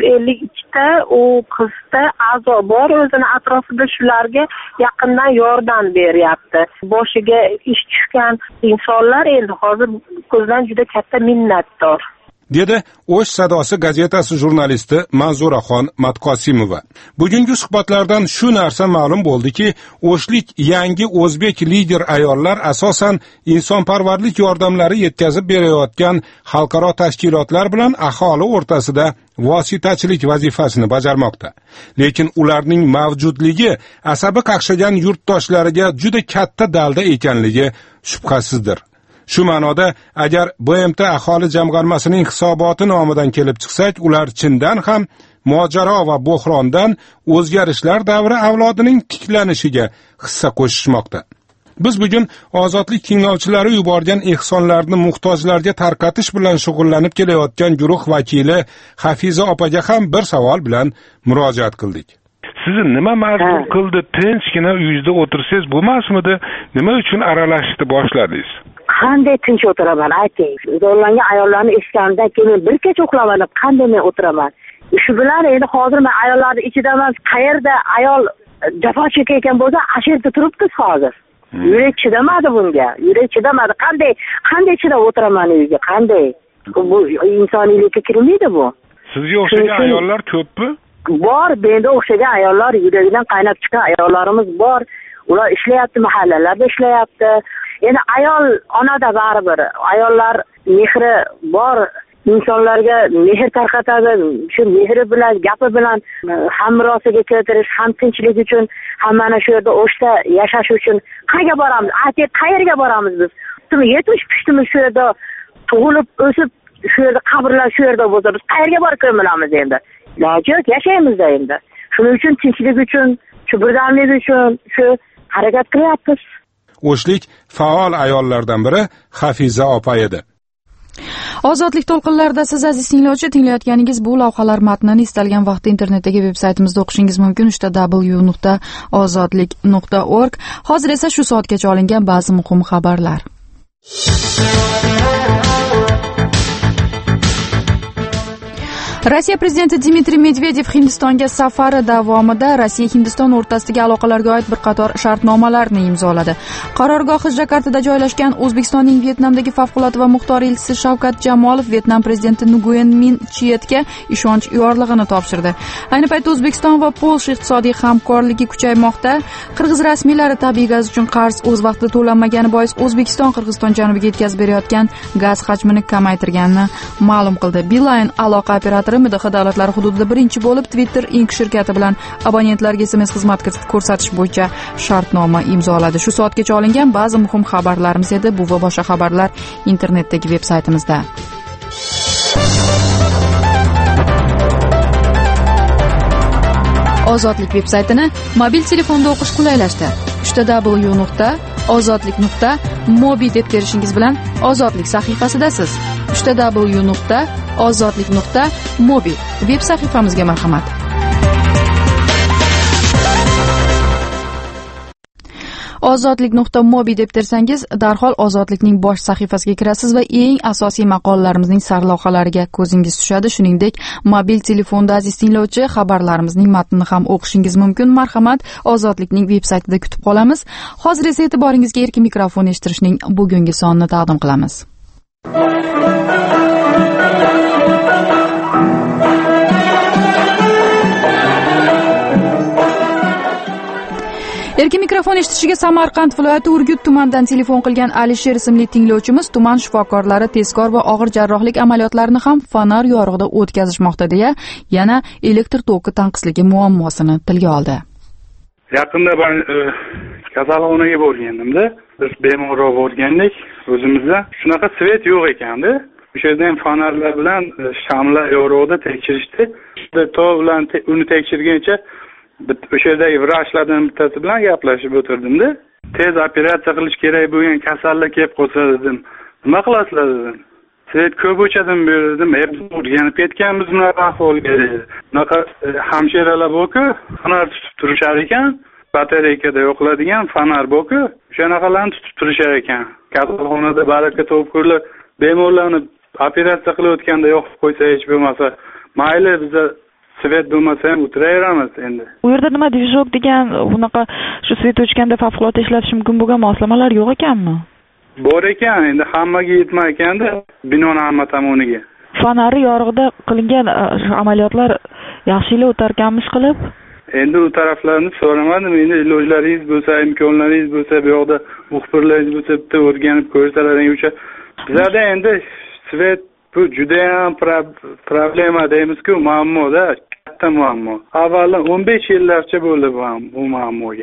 352 ta u qizda a'zo bor o'zini atrofida, shularga yaqindan yordam beryapti. Boshiga ish tushgan insonlar endi hozir ko'zdan juda katta minnatdor. dedi O'sh sadosi gazetasi jurnalisti Manzuraxon Matqosimova. Bugungi suhbatlardan shu narsa ma'lum bo'ldiki, O'shlik yangi o'zbek lider ayollar asosan insonparvarlik yordamlari yetkazib berayotgan xalqaro tashkilotlar bilan aholi o'rtasida vositachilik vazifasini bajarmoqda. Lekin ularning mavjudligi asabi qaqshagan yurtdoshlariga juda katta dalda ekanligi shubhasizdir. Shu ma'noda, agar BMT aholi jamg'armasining hisoboti nomidan kelib chiqsak, ular chindan ham mojaro va bo'hrondan o'zgarishlar davri avlodining tiklanishiga hissa qo'shishmoqda. Biz bugun ozodlik tinglovchilari yuborgan ehsonlarni muhtojlarga tarqatish bilan shug'ullanib kelayotgan guruh vakili Hafiza opaga ham bir savol bilan murojaat qildik. Sizni nima majbur qildi? Tinchgina uyingizda o'tirsangiz bo'lmasmidi? Nima uchun aralashishni boshladingiz? Qanday tinch o'tiraman, ayting. Zo'rlangan ayollarni eshitganimdan keyin bir kecha uxlamadim, qanday men o'tiraman? Shu bilan endi hozir men ayollarning ichidaman, qayerda ayol jafo chekayotgan bo'lsa, ashirda turibmiz hozir. Yurak chidamadi bunga. Yurak chidamadi. Qanday chidab o'tiraman uyga? Qanday? Bu insoniylikka kirmaydi bu. Sizga o'xshagan ayollar ko'pmi? Bor, benda o'xshagan ayollar, yuragidan qaynab chiqqan ayollarimiz bor. Ular ishlayapti, mahallalarda ishlayapti. Endi ayol onada baribir. Ayollar mehri bor, insonlarga mehr tarqatadi. Shu mehri bilan, gapi bilan hamrosiga keltirish, ham tinchlik uchun, ham mana shu yerda O'shda yashash uchun qayerga boramiz? Ayting, qayerga boramiz biz? 70 pishtimiz shu yerda tug'ilib, o'sib, shu yerda qabrlar shu yerda bo'lsa, biz qayerga borib ko'milamiz endi? Iloji yo'q, yashaymiz endi. Shuning uchun tinchlik uchun, shu birdamlik uchun shu harakat qilyapmiz. O'shlik faol ayollardan biri Hafiza opa edi. Ozodlik to'lqinlarida siz aziz tinglovchi tinglayotganingiz bu lavhalar matnini istalgan vaqtda internetdagi veb-saytimizda o'qishingiz mumkin www.ozodlik.org. Hozir esa shu soatgacha olingan ba'zi muhim xabarlar. Rossiya prezidenti Dmitriy Medvedev Hindistonga safari davomida Rossiya-Hindiston o'rtasidagi aloqalarga oid bir qator shartnomalarni imzoladi. Qarorgohi Jakartada joylashgan O'zbekistonning Vyetnamdagi favqulodda va muxtor elchisi Shavkat Jamolov Vyetnam prezidenti Nguyen Min Chietga ishonch yorlig'ini topshirdi. Ayni paytda O'zbekiston va Polsha iqtisodiy hamkorligi kuchaymoqda. Qirg'iz rasmiylari tabiiy gaz uchun qarz o'z vaqtida to'lanmagani bois O'zbekiston Qirg'iziston janubiga yetkazib berayotgan gaz hajmini kamaytirganini ma'lum qildi. Beeline aloqa operatori MDH davlatlari hududida birinchi bo'lib Twitter Inc shirkati bilan abonentlarga SMS xizmat ko'rsatish bo'yicha shartnoma imzoladi. Shu soatgacha olingan ba'zi muhim xabarlarimiz edi. Bu va boshqa xabarlar internetdagi veb-saytimizda. Ozodlik veb-saytini mobil telefonda o'qish qulaylashdi. www.ozodlik.mobi deb terishingiz bilan Ozodlik sahifasidasiz. www.ozodlik.mobi veb sahifamizga marhamat. ozodlik.mobi deb tersangiz darhol Ozodlikning bosh sahifasiga kirasiz va eng asosiy maqolalarimizning sarlavhalariga ko'zingiz tushadi. Shuningdek, mobil telefonda aziz tinglovchi xabarlarimizning matnini ham o'qishingiz mumkin. Marhamat, Ozodlikning veb-saytida kutib qolamiz. Hozir esa e'tiboringizga erkin mikrofon eshittirishning bugungi sonini taqdim qilamiz. Erkin mikrofon eshitishiga Samarqand viloyati Urgut tumanidan telefon qilgan Alisher ismli tinglovchimiz tuman shifokorlari tezkor va og'ir jarrohlik amaliyotlarini ham fonar yorug'ida o'tkazishmoqda deya yana elektr toki tanqisligi muammosini tilga oldi. Yaqinda men kasalxonaga borgandim-da. Biz bemorroq bo'lgandik o'zimizda. Shunaqa svet yo'q ekandi. O'sha yerda ham fonarlar bilan shamlar yorug'ida tekshirishdi. To bilan uni tekshirguncha o'sha yerdagi vrachlardan bittasi bilan gaplashib o'tirdim-da. Tez operatsiya qilish kerak bo'lgan kasallar kelib qolsa dedim. Nima qilasizlar dedim. Svet ko'p o'chadim berdim. O'rganib ketganmiz bunaqa ahvolga dedi. Bunaqa hamshiralar bor-ku, fonar tutib turishar ekan. batareykada yo'qiladigan fonar boku shunaqalarni tutib turishar ekan. Kasalxonada baraka topkurlar bemorlarni operatsiya qilayotganda yoqib qo'ysa hech bo'lmasa mayli biza svet bo'lmasa ham o'tiraveramiz endi. U yerda nima dvijok degan bunaqa shu svet o'chganda favqulodda ishlatish mumkin bo'lgan moslamalar yo'q ekanmi? Bor ekan, endi hammaga yetmay ekanda binoning hamma tomoniga. Fonari yorug'ida qilingan amaliyotlar yaxshilik o'tarkanmish qilib? Endi u taraflarni so'ramadim. Endi ilojlaringiz bo'lsa, imkonlaringiz bo'lsa, bu yoqda muxbirlaringiz bo'lsa, bitta o'rganib ko'rsalaring o'sha. Bizda endi svet bu juda ham problema deymiz-ku, muammoda, katta muammo. Avvaldan 15 yillarcha bo'ldi bu muammoga.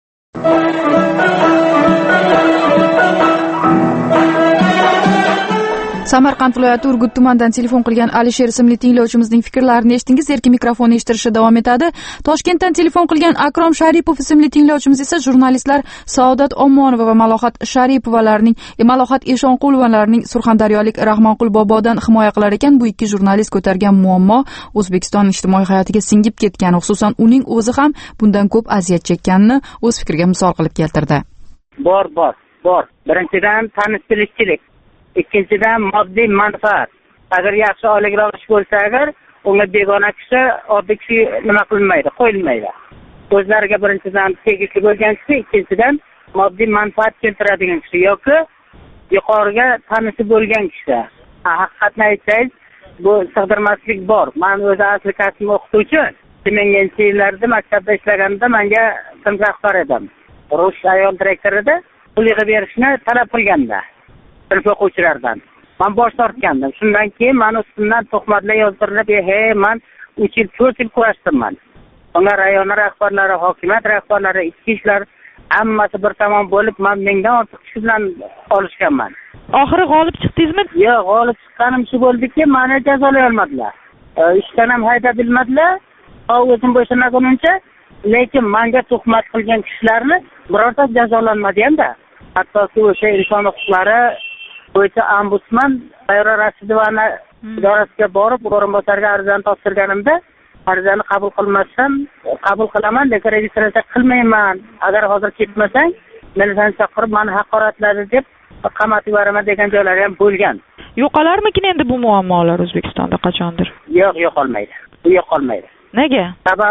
Samarqand viloyati Urgut tumanidan telefon qilgan Alisher ismli tinglovchimizning fikrlarini eshitdingiz. Erkin mikrofonni eshittirishda davom etadi. Toshkentdan telefon qilgan Akrom Sharipov ismli tinglovchimiz esa jurnalistlar Saodat Omonova va Malohat Sharipovalarning, Malohat Eshonqulovalarning surxondaryolik Rahmonqul bobodan himoya qilar ekan. Bu ikki jurnalist ko'targan muammo O'zbekiston ijtimoiy hayotiga singib ketgan, xususan uning o'zi ham bundan ko'p aziyat chekkanini o'z fikriga misol qilib keltirdi. Bor. Birinchidan tanishchilik. Ikkinchidan moddiy manfaat. Agar yaxshi oylikroq ish bo'lsa, agar unga begona kishi, oddiy kishi nima qilinmaydi, qo'yilmaydi. O'zlariga birinchidan tegishli bo'lgan kishi, ikkinchidan moddiy manfaat keltiradigan kishi yoki yuqoriga tanishi bo'lgan kishi. Haqiqatni aytsangiz, bu sig'dirmaslik bor. Men o'zi asli kasbim o'qituvchi. 2000-yillarda maktabda ishlaganimda menga sinf rahbar edim. Rus ayol direktor edi. Pul yig'ib berishni talab qilganda sinf o'quvchilaridan. Men bosh tortgandim. Shundan keyin men ustimdan tuhmatlar yozdirilib, men 3 yil 4 yil kurashdim. Unga rayon rahbarlari, hokimiyat rahbarlari, ichki ishlar hammasi bir tomon bo'lib, men mendan ortiq kishi bilan olishganman. Oxiri g'olib chiqdingizmi? Yo'q, g'olib chiqqanim shu bo'ldiki, meni jazolay olmadilar. Ishdan ham haydab bilmadilar. O'zim bo'shamaguncha, lekin menga tuhmat qilgan kishilarni birorta jazolanmadi hamda. Hattoki o'sha inson huquqlari bo'yicha ombudsman Sayra Rashidovani idorasiga borib, o'rinbosarga arizani topshirganimda, arizani qabul qilmasam, qabul qilaman, lekin registratsiya qilmayman. Agar hozir ketmasang, meni chaqirib, meni haqoratladi deb qamatib yuboraman degan joylari ham bo'lgan. Yo'qolarmikin endi bu muammolar O'zbekistonda qachondir? Yo'q, yo'qolmaydi. Bu yo'qolmaydi. Nega?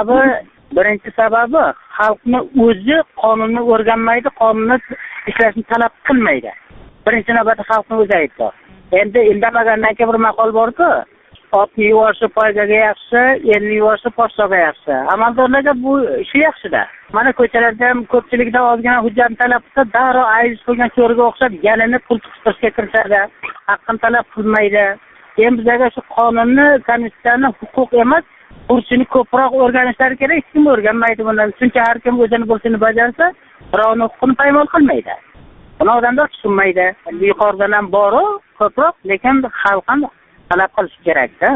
Birinchi sababi xalqni o'zi qonunni o'rganmaydi, qonunni ishlashni talab qilmaydi. Birinchi navbatda xalqni o'zi aytdi. Endi indamagandan keyin bir maqol bor-ku, otni yuvoshi poygaga yaxshi, elni yuvoshi pochtaga yaxshi. Amaldorlarga bu ish yaxshi-da. Mana ko'chalarda ham ko'pchilikda ozgina hujjat talab qilsa, darrov ayz qo'ygan cho'riga o'xshab yalinib pul chiqarishga kirishadi. Haqqini talab qilmaydi. Endi bizga shu qonunni, konstitutsiyani huquq emas, kursini ko'proq o'rganishlari kerak. Hech kim o'rganmaydi bundan. Chunki har kim o'zini bo'lsini bajarsa, birovning huquqini paymol qilmaydi. Buni odamlar tushunmaydi. Yuqoridan ham bor-u, ko'proq, lekin xalq ham talab qilish kerak-da.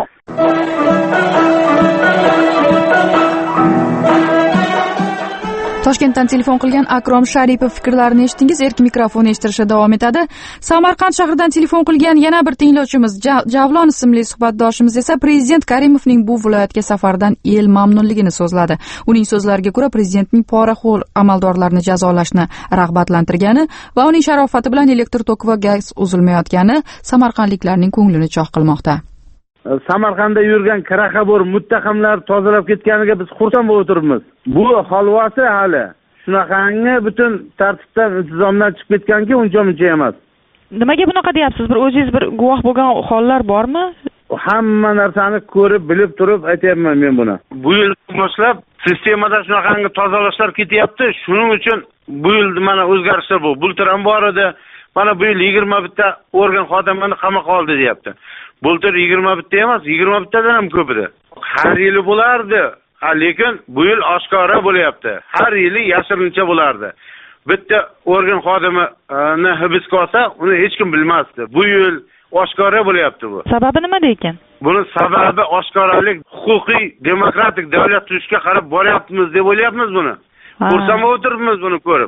Toshkentdan telefon qilgan Akrom Sharipov fikrlarini eshitdingiz. Erkin mikrofonni eshittirishda davom etadi. Samarqand shahridan telefon qilgan yana bir tinglovchimiz Javlon ismli suhbatdoshimiz esa prezident Karimovning bu viloyatga safaridan el mamnunligini so'zladi. Uning so'zlariga ko'ra, prezidentning poraxo'r amaldorlarni jazolashni rag'batlantirgani va uning sharofati bilan elektr toki va gaz uzilmayotgani samarqandliklarning ko'nglini choq qilmoqda. Samarqandda yurgan karaxabor muttahamlar tozalab ketganiga biz xursand bo'lib turibmiz. Bu holvasi hali shunaqangi butun tartibdan, intizomdan chiqib ketganki, uncha emas. Nimaga bunaqa deyapsiz? Bir o'zingiz bir guvoh bo'lgan hollar bormi? Hamma narsani ko'rib, bilib turib aytayapman men buni. Bu yil boshlab sistemada shunaqangi tozalashlar ketyapti. Shuning uchun bu yil mana o'zgarishlar bu. Bultir ham bor edi. Mana bu yil 21 ta organ xodimini qamoqqa oldi deyapti. Bultir 21 ta emas, 21 tadan ham ko'p edi. Har yili bo'lardi, lekin bu yil oshkora bo'lyapti. Har yili yashirincha bo'lardi. Bitta organ xodimini hibsga olsa, uni hech kim bilmasdi. Bu yil oshkora bo'lyapti bu. Sababi nima ekan? Buni sababi oshkoralik, huquqiy, demokratik davlat tuzishga qarab boryapmiz deb o'ylayapmiz buni. Xursand o'tiribmiz buni ko'rib.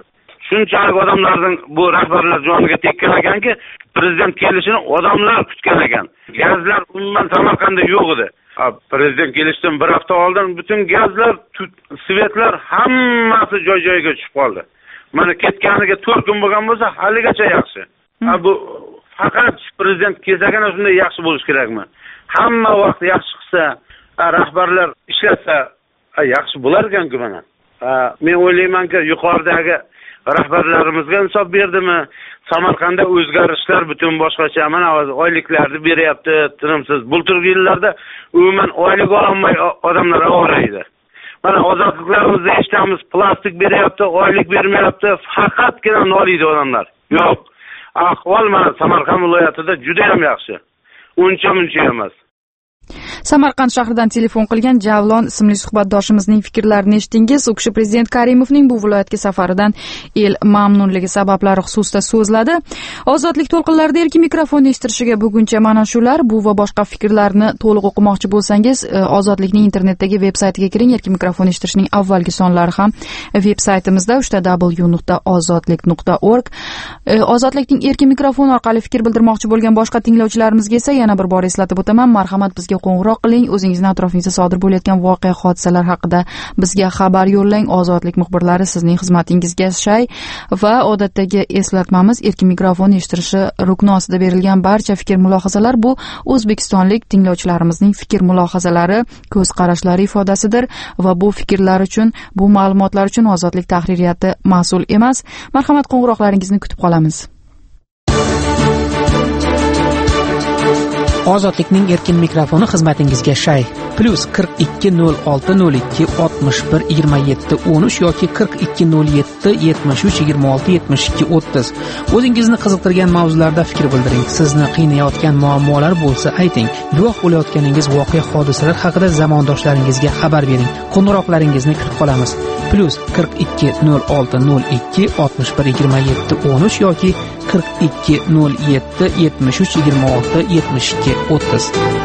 shunchalik odamlarning bu rahbarlar joniga tekkan ekanki, prezident kelishini odamlar kutgan ekan. Gazlar umuman Samarqandda yo'q edi. Prezident kelishidan bir hafta oldin butun gazlar, svetlar hammasi joy-joyiga tushib qoldi. Mana ketganiga 4 kun bo'lgan bo'lsa, haligacha yaxshi. Bu faqat prezident kelganda shunday yaxshi bo'lish kerakmi? Hamma vaqt yaxshi qilsa, rahbarlar ishlatsa, yaxshi bo'lar ekan-ku mana. Men o'ylaymanki, yuqoridagi rahbarlarimizga insof berdimi? Samarqandda o'zgarishlar butun boshqacha. Mana oyliklarni beryapti, tinimsiz. Bulturgi yillarda umuman oylik olmay odamlar og'raydi. Mana ozodliklarimizni eshitamiz, plastik beryapti, oylik bermayapti, faqatgina noliydi odamlar. Yo'q. Ahvol mana Samarqand viloyatida juda ham yaxshi. Uncha emas. Samarqand shahridan telefon qilgan Javlon ismli suhbatdoshimizning fikrlarini eshitdingiz. U kishi prezident Karimovning bu viloyatga safaridan el mamnunligi sabablari xususida so'zladi. Ozodlik to'lqinlarida erkin mikrofon eshittirishiga buguncha mana shular. Bu va boshqa fikrlarni to'liq o'qimoqchi bo'lsangiz, Ozodlikning internetdagi veb-saytiga kiring. Erkin mikrofon eshittirishning avvalgi sonlari ham veb-saytimizda www.ozodlik.org. Ozodlikning erkin mikrofon orqali fikr bildirmoqchi bo'lgan boshqa tinglovchilarimizga esa yana bir bor eslatib o'taman. Marhamat, bizga qo'ng'iroq qiling, o'zingizning atrofingizda sodir bo'layotgan voqea hodisalar haqida bizga xabar yo'llang. Ozodlik muxbirlari sizning xizmatingizga shay va odatdagi eslatmamiz, erkin mikrofon eshittirishi rukni ostida berilgan barcha fikr mulohazalar bu o'zbekistonlik tinglovchilarimizning fikr mulohazalari, ko'z qarashlari ifodasidir va bu fikrlar uchun, bu ma'lumotlar uchun Ozodlik tahririyati mas'ul emas. Marhamat, qo'ng'iroqlaringizni kutib qolamiz. Ozodlikning erkin mikrofoni xizmatingizga shay. +420202612713 yoki 420773267230. O'zingizni qiziqtirgan mavzularda fikr bildiring. Sizni qiynayotgan muammolar bo'lsa ayting. Guvoh bo'layotganingiz voqea hodisalar haqida zamondoshlaringizga xabar bering. Qo'ng'iroqlaringizni kutib qolamiz. +420206612713 yoki 420773267230.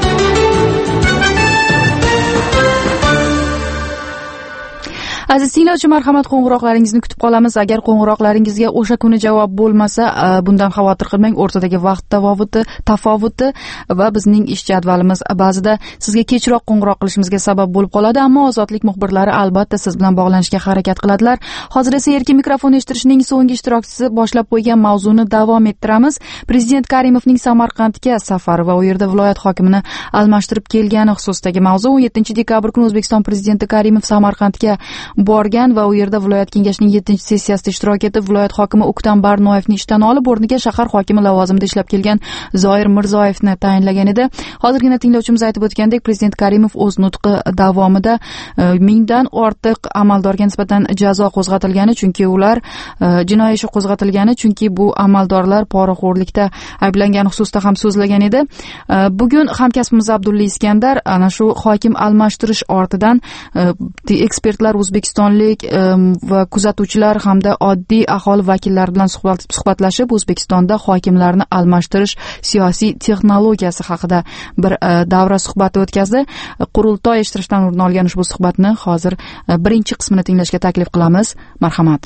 Aziz tinglovchi, marhamat, qo'ng'iroqlaringizni kutib qolamiz. Agar qo'ng'iroqlaringizga o'sha kuni javob bo'lmasa, bundan xavotir qilmang. O'rtadagi vaqt tafovuti va bizning ish jadvalimiz ba'zida sizga kechroq qo'ng'iroq qilishimizga sabab bo'lib qoladi, ammo Ozodlik muxbirlari albatta siz bilan bog'lanishga harakat qiladilar. Hozir esa erkin mikrofon eshittirishning so'nggi ishtirokchisi boshlab qo'ygan mavzuni davom ettiramiz. Prezident Karimovning Samarqandga safari va u yerda viloyat hokimini almashtirib kelgani xususidagi mavzu. 17 dekabr kuni O'zbekiston prezidenti Karimov Samarqandga borgan va u yerda viloyat kengashining 7-sessiyasida ishtirok etib, viloyat hokimi O'ktam Barnoyevni ishdan olib, o'rniga shahar hokimi lavozimida ishlab kelgan Zoir Mirzoyevni tayinlagan edi. Hozirgina tinglovchimiz aytib o'tgandek, prezident Karimov o'z nutqi davomida 1000 dan ortiq amaldorga nisbatan jazo qo'zg'atilgani, chunki ular jinoiy ish qo'zg'atilgani, chunki bu amaldorlar poraxo'rlikda ayblangani xususida ham so'zlagan edi. Bugun hamkasbimiz Abdulla Iskandar ana shu hokim almashtirish ortidan ekspertlar, o'zbekistonlik va kuzatuvchilar hamda oddiy aholi vakillari bilan suhbatlashib, O'zbekistonda hokimlarni almashtirish siyosiy texnologiyasi haqida bir davra suhbati o'tkazdi. Qurultoy eshittirishdan o'rin olgan ushbu suhbatni hozir birinchi qismini tinglashga taklif qilamiz. Marhamat.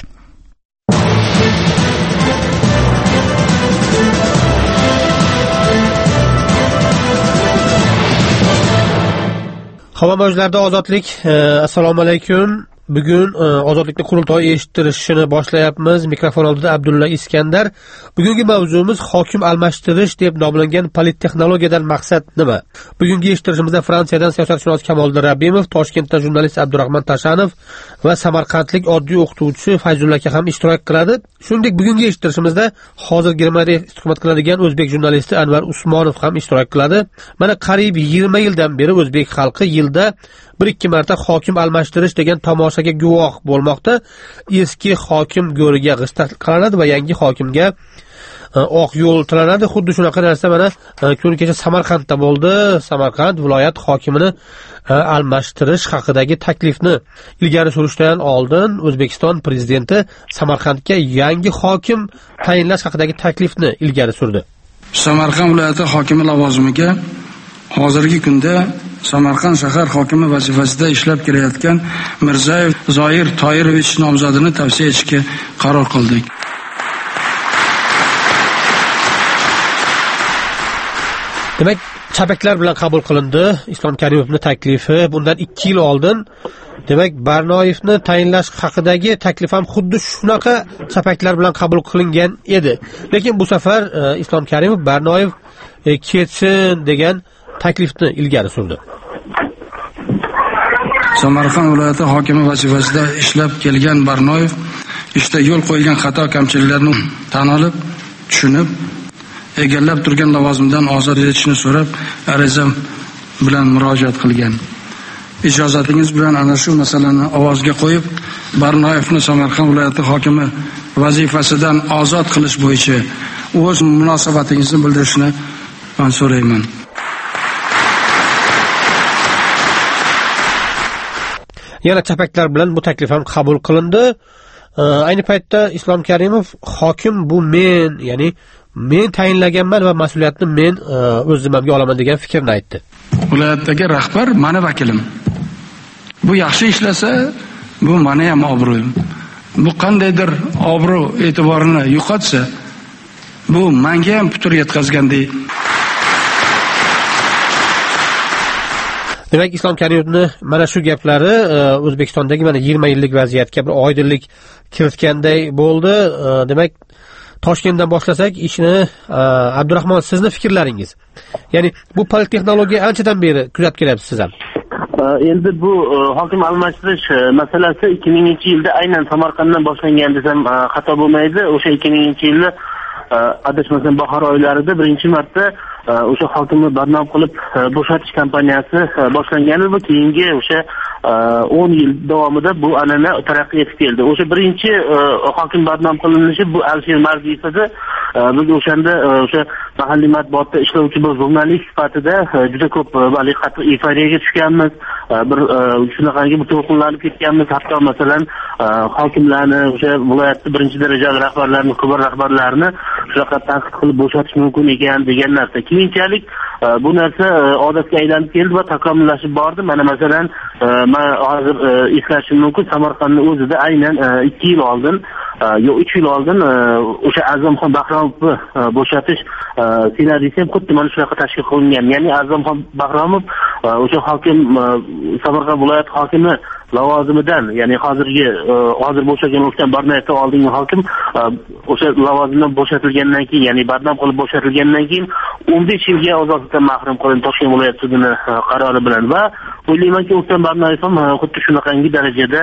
Havo mavjlarida Ozodlik, assalomu alaykum. Bugun Ozodlikni qurultoy eshittirishini boshlayapmiz. Mikrofon oldida Abdulla Iskandar. Bugungi mavzumiz hokim almashtirish deb nomlangan polittexnologiyadan maqsad nima? Bugungi eshittirishimizda Fransiyadan siyosatshunos Kamoliddin Rabbimov, Toshkentdan jurnalist Abdurahmon Tashanov va samarqandlik oddiy o'qituvchi Fayzulla aka ham ishtirok qiladi. Shuningdek, bugungi eshittirishimizda hozir Germaniyada istiqomat qiladigan o'zbek jurnalisti Anvar Usmonov ham ishtirok qiladi. Mana qariyb 20 yildan beri o'zbek xalqi yilda 1-2 marta hokim almashtirish degan tomoshaga guvoh bo'lmoqda. Eski hokim go'riga g'isht qilinadi va yangi hokimga oq yo'l tilanadi. Xuddi shunaqa narsa mana kun kecha Samarqandda bo'ldi. Samarqand viloyat hokimini almashtirish haqidagi taklifni ilgari surishdan oldin O'zbekiston prezidenti Samarqandga yangi hokim tayinlash haqidagi taklifni ilgari surdi. Samarqand viloyati hokimi lavozimiga hozirgi kunda Samarqand shahar hokimi vazifasida ishlab kelayotgan Mirzayev Zoir Toyirovich nomzodini tavsiya etishga qaror qildik. Demak, chapaklar bilan qabul qilindi Islom Karimovning taklifi. Bundan 2 yil oldin demak Barnoyevni tayinlash haqidagi taklif ham xuddi shunaqa chapaklar bilan qabul qilingan edi. Lekin bu safar Islom Karimov Barnoyev ketsin degan taklifni ilgari surdi. Samarqand viloyati hokimi vazifasida ishlab kelgan Barnoyev ishda yo'l qo'yilgan xato kamchiliklarni tan olib, tushunib, egallab turgan lavozimdan ozod etishni so'rab, ariza bilan murojaat qilgan. Ijozatingiz bilan ana shu masalani ovozga qo'yib, Barnoyevni Samarqand viloyati hokimi vazifasidan ozod qilish bo'yicha o'z munosabatingizni bildirishni men so'rayman. Yana chapaklar bilan bu taklif ham qabul qilindi. Ayni paytda Islom Karimov hokim bu men, ya'ni men tayinlaganman va mas'uliyatni men o'z zimmamga olaman degan fikrni aytdi. Viloyatdagi rahbar meni vakilim. Bu yaxshi ishlasa, bu meni ham obro'yim. Bu qandaydir obro' e'tiborini yo'qotsa, bu menga ham putur yetkazgandek. Demak, Islom Karimovning mana shu gaplari O'zbekistondagi mana 20 yillik vaziyatga bir oydinlik kiritganday bo'ldi. Demak, Toshkentdan boshlasak ishni, Abdurahmon, sizni fikrlaringiz. Ya'ni bu politexnologiya anchadan beri kuzatib kelyapsiz siz ham. Endi bu hokim almashtirish masalasi 2000-yilda aynan Samarqanddan boshlangan desam xato bo'lmaydi. O'sha 2000-yilda adashmasam bahor oylarida birinchi marta o'sha hokimni barnom qilib bo'shatish kampaniyasi boshlangan va keyingi o'sha 10 yil davomida bu an'ana taraqqiy etib keldi. O'sha birinchi hokim barnom qilinishi bu Alisher Mardiyev edi. Biz o'shanda o'sha mahalliy matbuotda ishlovchi bir jurnalist sifatida juda ko'p qattiq euforiyaga tushganmiz. Bir shunaqangi bir to'lqinlanib ketganmiz. Hatto masalan hokimlarni, o'sha viloyatning birinchi darajali rahbarlarini, kubur rahbarlarini shunaqa tanqid qilib bo'shatish mumkin ekan degan narsa. Keyinchalik bu narsa odatga aylanib keldi va takomillashib bordi. Mana masalan, men hozir eslashim mumkin, Samarqandning o'zida aynan 2 yil oldin, yo 3 yil oldin o'sha Azamxon Bahromovni bo'shatish ssenariysi ham xuddi mana shunaqa tashkil qilingan. Ya'ni Azamxon Bahromov o'sha hokim, Samarqand viloyat hokimi lavozimidan, ya'ni hozir bo'shagan o'tgan Barnoyevda oldingi hokim o'sha lavozimdan bo'shatilgandan keyin, ya'ni barnom qilib bo'shatilgandan keyin 15 yilga ozodlikdan mahrum qilindi Toshkent viloyat sudining qarori bilan va o'ylaymanki, o'tgan Barnoyev ham xuddi shunaqangi darajada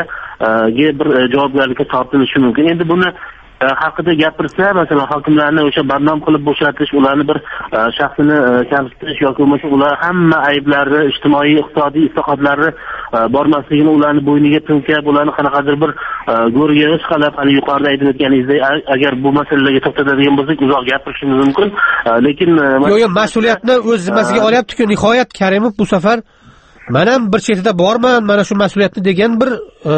bir javobgarlikka tortilishi mumkin. Endi buni haqida gapirsa, masalan, hokimlarni o'sha barnom qilib bo'shatish, ularni bir shaxsini kamsitish yoki bo'lmasa ular hamma ayblari, ijtimoiy, iqtisodiy islohotlarni bormasligini ularni bo'yniga to'nkab, ularni qanaqadir bir go'rga ishqalab, hali yuqorida aytib o'tganingizdek, agar bu masalalarga to'xtatadigan bo'lsak, uzoq gapirishimiz mumkin. Lekin yo'q, mas'uliyatni o'z zimmasiga olyapti-ku. Nihoyat Karimov bu safar men ham bir chetida borman, mana shu mas'uliyatni degan bir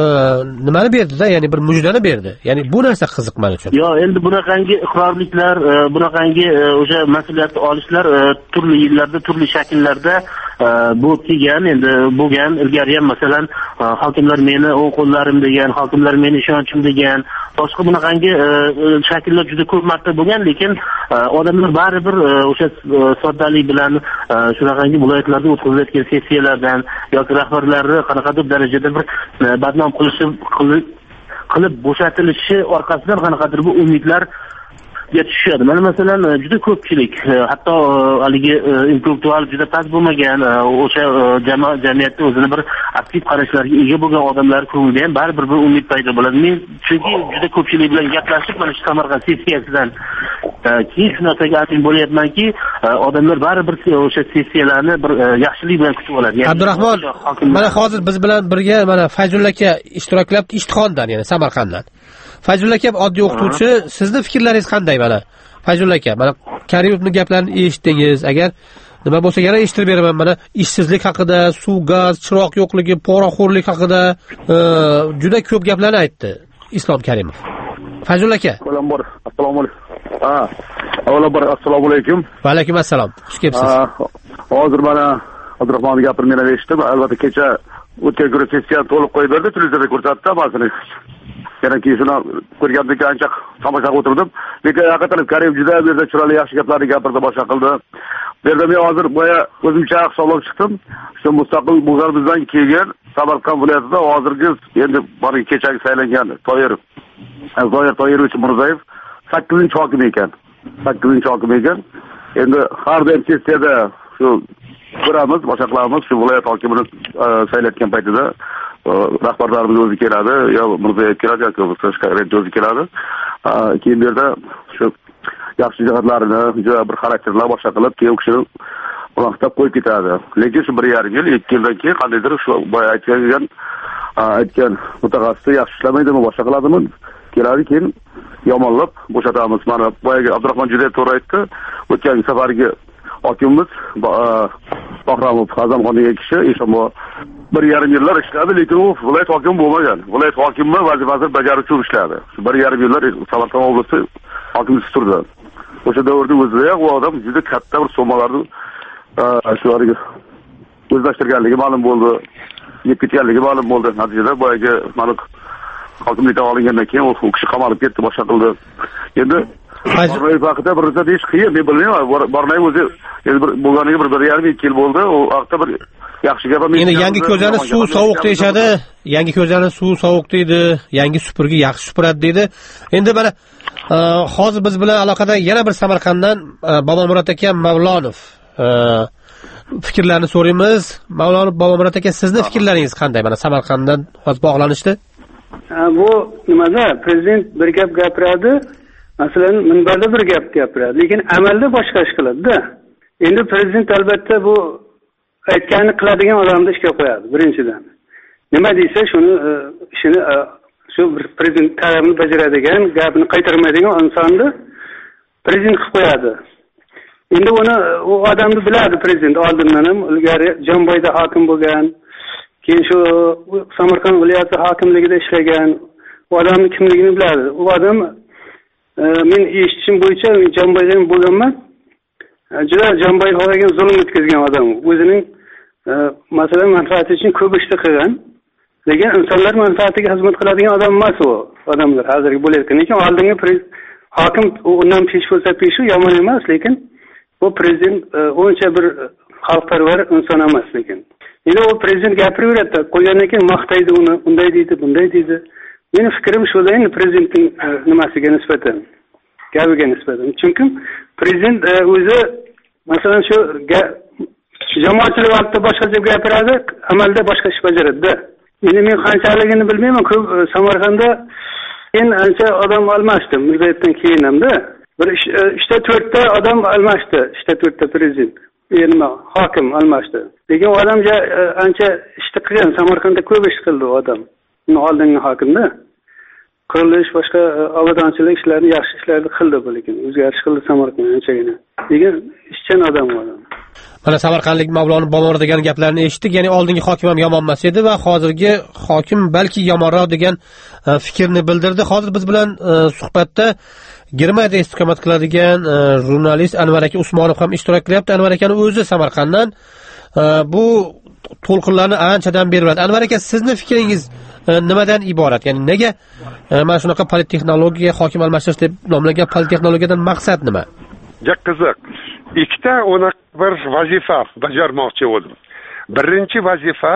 nimani berdi-da, ya'ni bir mujdani berdi. Ya'ni bu narsa qiziq men uchun. Yo'q, endi bunaqangi iqrorliklar, bunaqangi o'sha mas'uliyatni olishlar turli yillarda, turli shakllarda bo'lib kelgan. Endi bo'lgan ilgari ham masalan hokimlar meni o'ng qo'llarim degan, hokimlar meni ishonchim degan, boshqa bunaqangi shakllar juda ko'p marta bo'lgan, lekin odamlar baribir o'sha soddalik bilan shunaqangi viloyatlarda o'tkazilayotgan sessiyalardan yoki rahbarlarni qanaqadir darajada bir badnom qilib bo'shatilishi orqasidan qanaqadir bir umidlar tushadi. Mana masalan juda ko'pchilik, hatto haligi intellektual juda past bo'lmagan, o'sha jamiyatda o'zini bir aktiv qarashlarga ega bo'lgan odamlar ko'nglida ham baribir bir umid paydo bo'ladi. Men chunki juda ko'pchilik bilan gaplashib, mana shu Samarqand sessiyasidan keyin shu narsaga amin bo'lyapmanki, odamlar baribir o'sha sessiyalarni bir yaxshilik bilan kutib oladi. Abdurahmon, mana hozir biz bilan birga mana Fayzulla aka ishtirok qilyapti, Ishtixondan, ya'ni Samarqanddan. Fayzulla aka oddiy o'qituvchi, sizni fikrlaringiz qanday mana? Fayzulla aka, mana Karimovning gaplarini eshitdingiz. Agar nima bo'lsa yana eshitib beraman, mana ishsizlik haqida, suv, gaz, chiroq yo'qligi, poraxo'rlik haqida juda ko'p gaplarni aytdi Islom Karimov. Fayzulla aka. Assalomu alaykum. Assalomu alaykum. Va alaykum assalom. Xush kelibsiz. hozir mana Abdurahmonning gapirini men eshitdim. Albatta kecha o'tgan kuni sessiyani to'liq qo'yib berdi, televizorda ko'rsatdi hammasini. Yana keyin shuni ko'rgandan keyin ancha tomosha qilib o'tirdim. Lekin haqiqatan Karim juda bu yerda chiroyli yaxshi gaplarni gapirdi, boshqa qildi. Bu yerda men hozir boya o'zimcha hisoblab chiqdim. Shu mustaqil Bulg'ariston kelgan Samarqand viloyatida hozirgi endi bor kechagi saylangan Toyirovich Mirzayev 8-hokim ekan. 8-hokim ekan. Endi har bir sessiyada shu ko'ramiz, boshqa qilamiz. Shu viloyat hokimini saylayotgan paytida rahbarlarimiz o'zi keladi, yo Mirzayev keladi yoki boshqa o'zi keladi. Keyin bu yerda shu yaxshi jihatlarini, juda bir xarakterlar boshqa qilib, keyin u kishini vaqtda qo'yib ketadi. Lekin shu 1,5 yil, 2 yildan keyin qandaydir shu boya aytgan mutaxassis yaxshi ishlamaydimi, boshqa qiladimi? Keladi, keyin yomonlab bo'shatamiz. Mana boyaga Abdurahmon juda to'g'ri aytdi. O'tgan safargi hokimimiz Bahramov Azamxon degan kishi Eshonbo 1,5 yillar ishladi, lekin u viloyat hokimi bo'lmagan. Viloyat hokimi vazifasini bajaruvchi ishladi. Shu 1,5 yillar Samarqand oblasti hokimisi turdi. O'sha davrda o'zida ham u odam juda katta bir summalarni shularga o'zlashtirganligi ma'lum bo'ldi. Yeb ketganligi ma'lum bo'ldi. Natijada boyaga mana hokimlikdan olingandan keyin u kishi qamalib ketdi, boshqa qildi. Endi Barnoyev haqida bir narsa deyish qiyin, men bilmayman. Barnoyev o'zi bo'lganiga 1,5-2 yil bo'ldi. U vaqtda bir yaxshi gap emas. Endi yangi ko'zani suv sovuq deyshadi. Yangi ko'zani suv sovuq deydi, yangi supurgi yaxshi supuradi deydi. Endi mana hozir biz bilan aloqada yana bir Samarqanddan Bobomurod aka Mavlonov fikrlarini so'raymiz. Mavlonov Bobomurod aka, sizni fikrlaringiz qanday? Mana Samarqanddan hozir bog'lanishdi. Bu nimada prezident bir gap gapiradi, masalan minbarda bir gap gapiradi, lekin amalda boshqa ish qiladi-da. Endi prezident albatta bu aytganini qiladigan odamni ishga qo'yadi birinchidan. Nima deysa shuni ishini shu prezident talabini bajaradigan, gapini qaytarmaydigan insonni prezident qilib qo'yadi. Endi u odamni biladi prezident oldindan ham, ilgari Jomboyda hokim bo'lgan, keyin shu Samarqand viloyati hokimligida ishlagan. U odamning kimligini biladi. U odam men eshitishim bo'yicha Jomboyda ham bo'lganman. Juda Jomboy xalqiga zulm o'tkazgan odam. O'zining masalan manfaati uchun ko'p ishni qilgan. Lekin insonlar manfaatiga xizmat qiladigan odam emas u. Odamlar hozirgi bo'layotgan. Lekin oldingi hokim undan pesh bo'lsa pesh yomon emas, lekin bu prezident o'ncha bir xalqparvar inson emas lekin. Endi u prezident gapiraveradi, qo'ygandan keyin maqtaydi uni, unday deydi, bunday deydi. Meni fikrim shuda endi prezidentning nimasiga nisbatan, gapiga nisbatan. Chunki prezident o'zi masalan shu jamoatchilik oldida boshqa gap gapiradi, amalda boshqa ish bajaradi-da. Endi men qanchaligini bilmayman, ko'p Samarqandda endi ancha odam almashdi, Mirzayevdan keyin hamda. Bir 3-4 odam almashdi, 3-4 prezident. Nima hokim almashdi. Lekin u odam ancha ishni qilgan, Samarqandda ko'p ish qildi u odam. Uni oldingi hokimda qurilish, boshqa obodonchilik ishlarini, yaxshi ishlarni qildi, lekin o'zgarish qildi Samarqand anchagina. Lekin ishchan odam u odam. Mana Samarqandlik Mavlonov Bobomurod degan gaplarni eshitdik. Ya'ni oldingi hokim ham yomon emas edi va hozirgi hokim balki yomonroq degan fikrni bildirdi. Hozir biz bilan suhbatda Germaniyada istiqomat qiladigan jurnalist Anvar aka Usmonov ham ishtirok qilyapti. Anvar akani o'zi Samarqanddan bu to'lqinlarni anchadan beri biladi. Anvar aka, sizni fikringiz nimadan iborat? Ya'ni nega mana shunaqa politexnologiya hokim almashtirish deb nomlangan politexnologiyadan maqsad nima? Qiziq. Ikkita bir vazifa bajarmoqchi bo'ldim. Birinchi vazifa,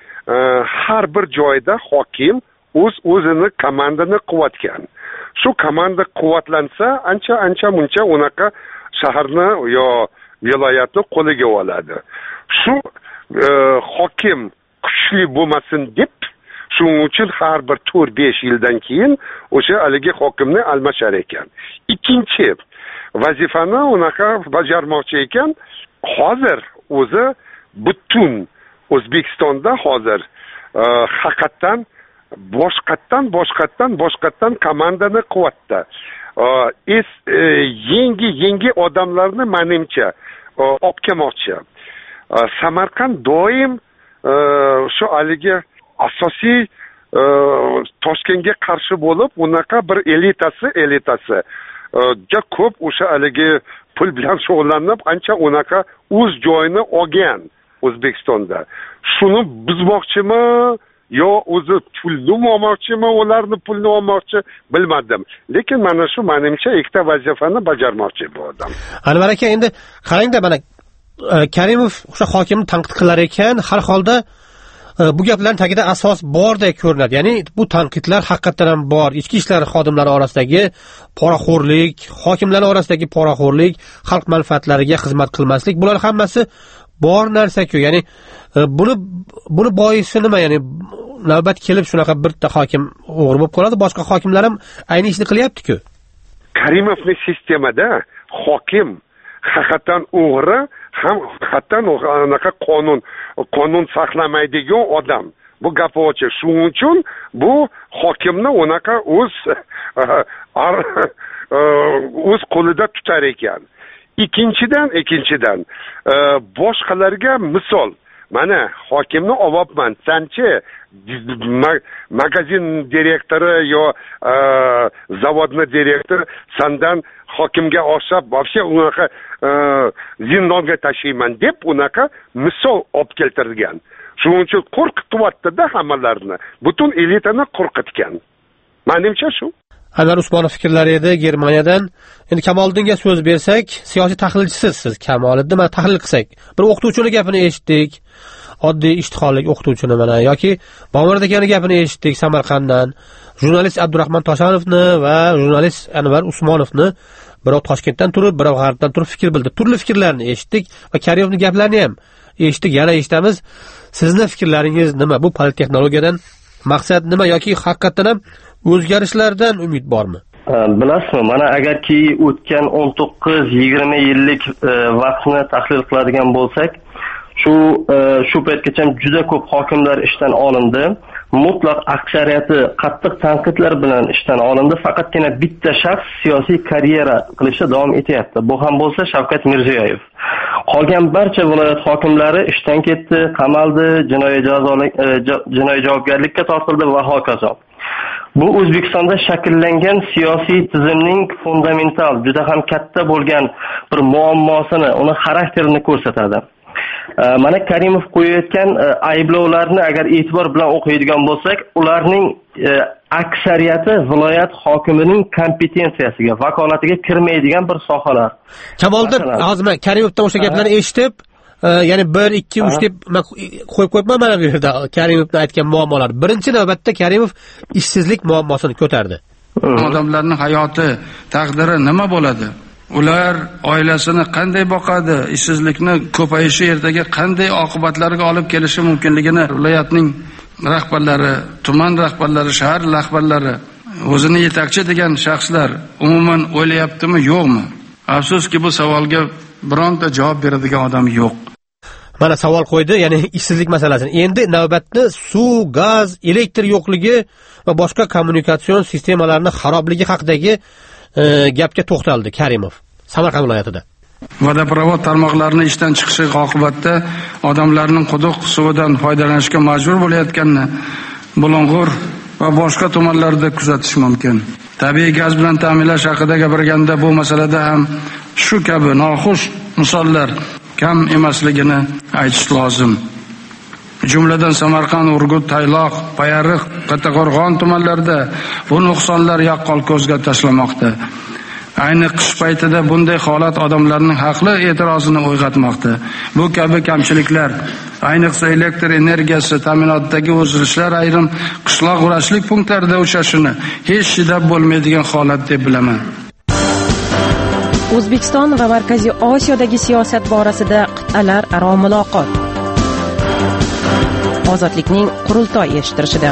har bir joyda hokim o'zini komandani quvvatgan. Shu komanda quvvatlansa, ancha muncha unaqa shaharni yo viloyatni qo'liga oladi. Shu hokim kuchli bo'lmasin deb, shuning uchun har bir 4-5 yildan keyin o'sha haligi hokimni almashar ekan. Ikkinchi vazifani unaqa bajarmoqchi ekan. Hozir o'zi butun O'zbekistonda hozir haqiqatan boshqatdan komandani quvvatda. Yangi odamlarni menimcha olib kelmoqchi. Samarqand doim shu haligi asosiy Toshkentga qarshi bo'lib, unaqa bir elitasi juda ko'p o'sha haligi pul bilan shug'ullanib ancha unaqa o'z joyini olgan O'zbekistonda. Shuni buzmoqchimi yo o'zi pulni olmoqchimi, ularni pulni olmoqchi bilmadim. Lekin mana shu menimcha ikkita vazifani bajarmoqchi bu odam. Anvar aka, endi qarangda, mana Karimov o'sha hokimni tanqid qilar ekan, har holda bu gaplarning tagida asos bordek ko'rinadi. Ya'ni bu tanqidlar haqiqatan ham bor. Ichki ishlar xodimlari orasidagi poraxo'rlik, hokimlar orasidagi poraxo'rlik, xalq manfaatlariga xizmat qilmaslik, bular hammasi bor narsa-ku. Ya'ni buni boisi nima? Ya'ni navbat kelib shunaqa bitta hokim o'g'ri bo'lib qoladi, boshqa hokimlar ham ayni ishni qilyapti-ku. Karimovning sistemada hokim haqiqatan o'g'ri, ham haqiqatan unaqa qonun saqlamaydigan odam. Bu gap ochiq. Shuning uchun bu hokimni unaqa o'z qo'lida tutar ekan. Ikkinchidan boshqalarga misol, mana hokimni olyapman, sanchi magazin direktori yo zavodni direktori sandan hokimga o'xshab вообще unaqa zindonga tashlayman deb unaqa misol olib keltirgan. Shuning uchun qo'rqityapti-da hammalarni. Butun elitani qo'rqitgan. Menimcha shu. Anvar Usmonov fikrlari edi Germaniyadan. Endi Kamoliddinga so'z bersak, siyosiy tahlilchisiz siz. Kamoliddin mana tahlil qilsak, bir o'qituvchini gapini eshitdik. Oddiy ishtiholik o'qituvchini mana yoki Bomurod akaning gapini eshitdik Samarqanddan. Jurnalist Abdurahmon Toshonovni va jurnalist Anvar Usmonovni birov Toshkentdan turib, birov G'arbdan turib fikr bildi. Turli fikrlarni eshitdik va Karimovning gaplarini ham eshitdik, yana eshitamiz. Sizning fikrlaringiz nima? Bu polittexnologiyadan maqsad nima yoki haqiqatan ham o'zgarishlardan umid bormi? Bilasizmi, mana agarki o'tgan 19-20 yillik vaqtni tahlil qiladigan bo'lsak, shu paytgacha juda ko'p hokimlar ishdan olindi. Mutlaq aksariyati qattiq tanqidlar bilan ishdan olindi. Faqatgina bitta shaxs siyosiy karyera qilishda davom etyapti. Bu ham bo'lsa Shavkat Mirziyoyev. Qolgan barcha viloyat hokimlari ishdan ketdi, qamaldi, jinoiy javobgarlikka tortildi va hokazo. Bu O'zbekistonda shakllangan siyosiy tizimning fundamental, juda ham katta bo'lgan bir muammosini, uni xarakterini ko'rsatadi. Mana Karimov qo'yayotgan ayblovlarni agar e'tibor bilan o'qiydigan bo'lsak, ularning aksariyati viloyat hokimining kompetensiyasiga, vakolatiga kirmaydigan bir sohalar. Kamoliddin, hozir Karimovdan o'sha gaplarni eshitib, ya'ni 1, 2, 3 deb qo'yib qo'yibman mana bu yerda Karimovning aytgan muammolar. Birinchi navbatda Karimov ishsizlik muammosini ko'tardi. Odamlarning hayoti, taqdiri nima bo'ladi? Ular oilasini qanday boqadi? Ishsizlikni ko'payishi ertaga qanday oqibatlarga olib kelishi mumkinligini viloyatning rahbarlari, tuman rahbarlari, shahar rahbarlari, o'zini yetakchi degan shaxslar umuman o'ylayaptimi, yo'qmi? Afsuski bu savolga bironta javob beradigan odam yo'q. Mana savol qo'ydi, ya'ni ishsizlik masalasini. Endi navbatni suv, gaz, elektr yo'qligi va boshqa kommunikatsion sistemalarning xarobligi haqidagi gapga to'xtaldi Karimov Samarqand viloyatida. Vodoprovod tarmoqlarining ishdan chiqishi oqibatida odamlarning quduq suvidan foydalanishga majbur bo'layotganini Bulung'ur va boshqa tumanlarda kuzatish mumkin. Tabiiy gaz bilan ta'minlash haqida gapirganda bu masalada ham shu kabi noxush misollar kam emasligini aytish lozim. Jumladan Samarqand, Urgut, Tayloq, Payariq, Kattaqo'rg'on tumanlarida bu nuqsonlar yaqqol ko'zga tashlamoqda. Ayni qish paytida bunday holat odamlarning haqli e'tirozini uyg'otmoqda. Bu kabi kamchiliklar, ayniqsa elektr energiyasi ta'minotidagi uzilishlar ayrim qishloq vrachlik punktlarida uchrashini hech chidab bo'lmaydigan holat deb bilaman. O'zbekiston va Markaziy Osiyodagi siyosat borasida qit'alararo muloqot. Ozodlikning qurultoy eshittirishida.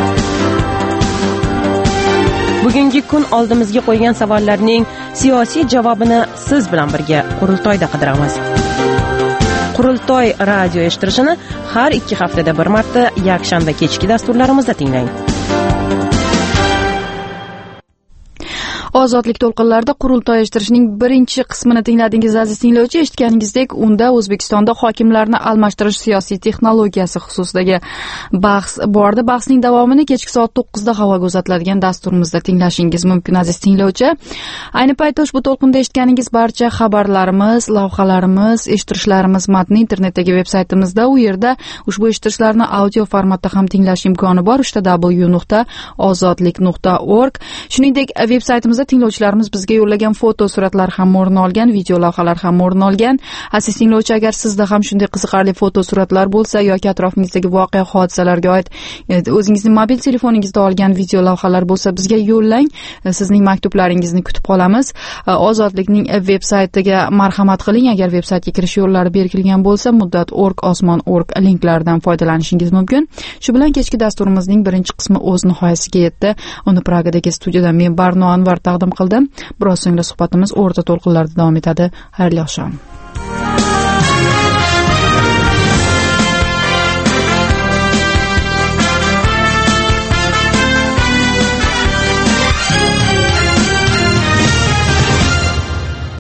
Bugungi kun oldimizga qo'ygan savollarning siyosiy javobini siz bilan birga qurultoyda qidiramiz. Qurultoy radio eshittirishini har 2 haftada bir marta yakshanba kechki dasturlarimizda tinglang. Ozodlik to'lqinlarida qurultoy uyushtirishning birinchi qismini tingladingiz aziz tinglovchi. Eshitganingizdek, unda O'zbekistonda hokimlarni almashtirish siyosiy texnologiyasi xususidagi bahs bordi. Bahsning davomini kechki soat 9 da havoga uzatiladigan dasturimizda tinglashingiz mumkin aziz tinglovchi. Ayni paytda ushbu to'lqinda eshitganingiz barcha xabarlarimiz, lavhalarimiz, eshittirishlarimiz matni internetdagi veb-saytimizda. U yerda ushbu eshittirishlarni audio formatda ham tinglash imkoni bor. www.ozodlik.org. Shuningdek, veb-saytimizda tinglovchilarimiz bizga yo'llagan foto suratlar ham o'rin olgan, video lavhalar ham o'rin olgan. Aziz tinglovchi, agar sizda ham shunday qiziqarli foto suratlar bo'lsa yoki atrofingizdagi voqea hodisalarga oid o'zingizning mobil telefoningizda olgan video lavhalar bo'lsa bizga yo'llang. Sizning maktublaringizni kutib qolamiz. Ozodlikning veb-saytiga marhamat qiling. Agar veb-saytga kirish yo'llari belgilangan bo'lsa, muddat.org, osmon.org linklaridan foydalanishingiz mumkin. Shu bilan kechki dasturimizning birinchi qismi o'z nihoyasiga yetdi. Uni Pragadagi studiyadan men Barno Anvar taqdim qildim. Biroz so'ngra suhbatimiz o'rta to'lqinlarda davom etadi. Xayrli oqshom.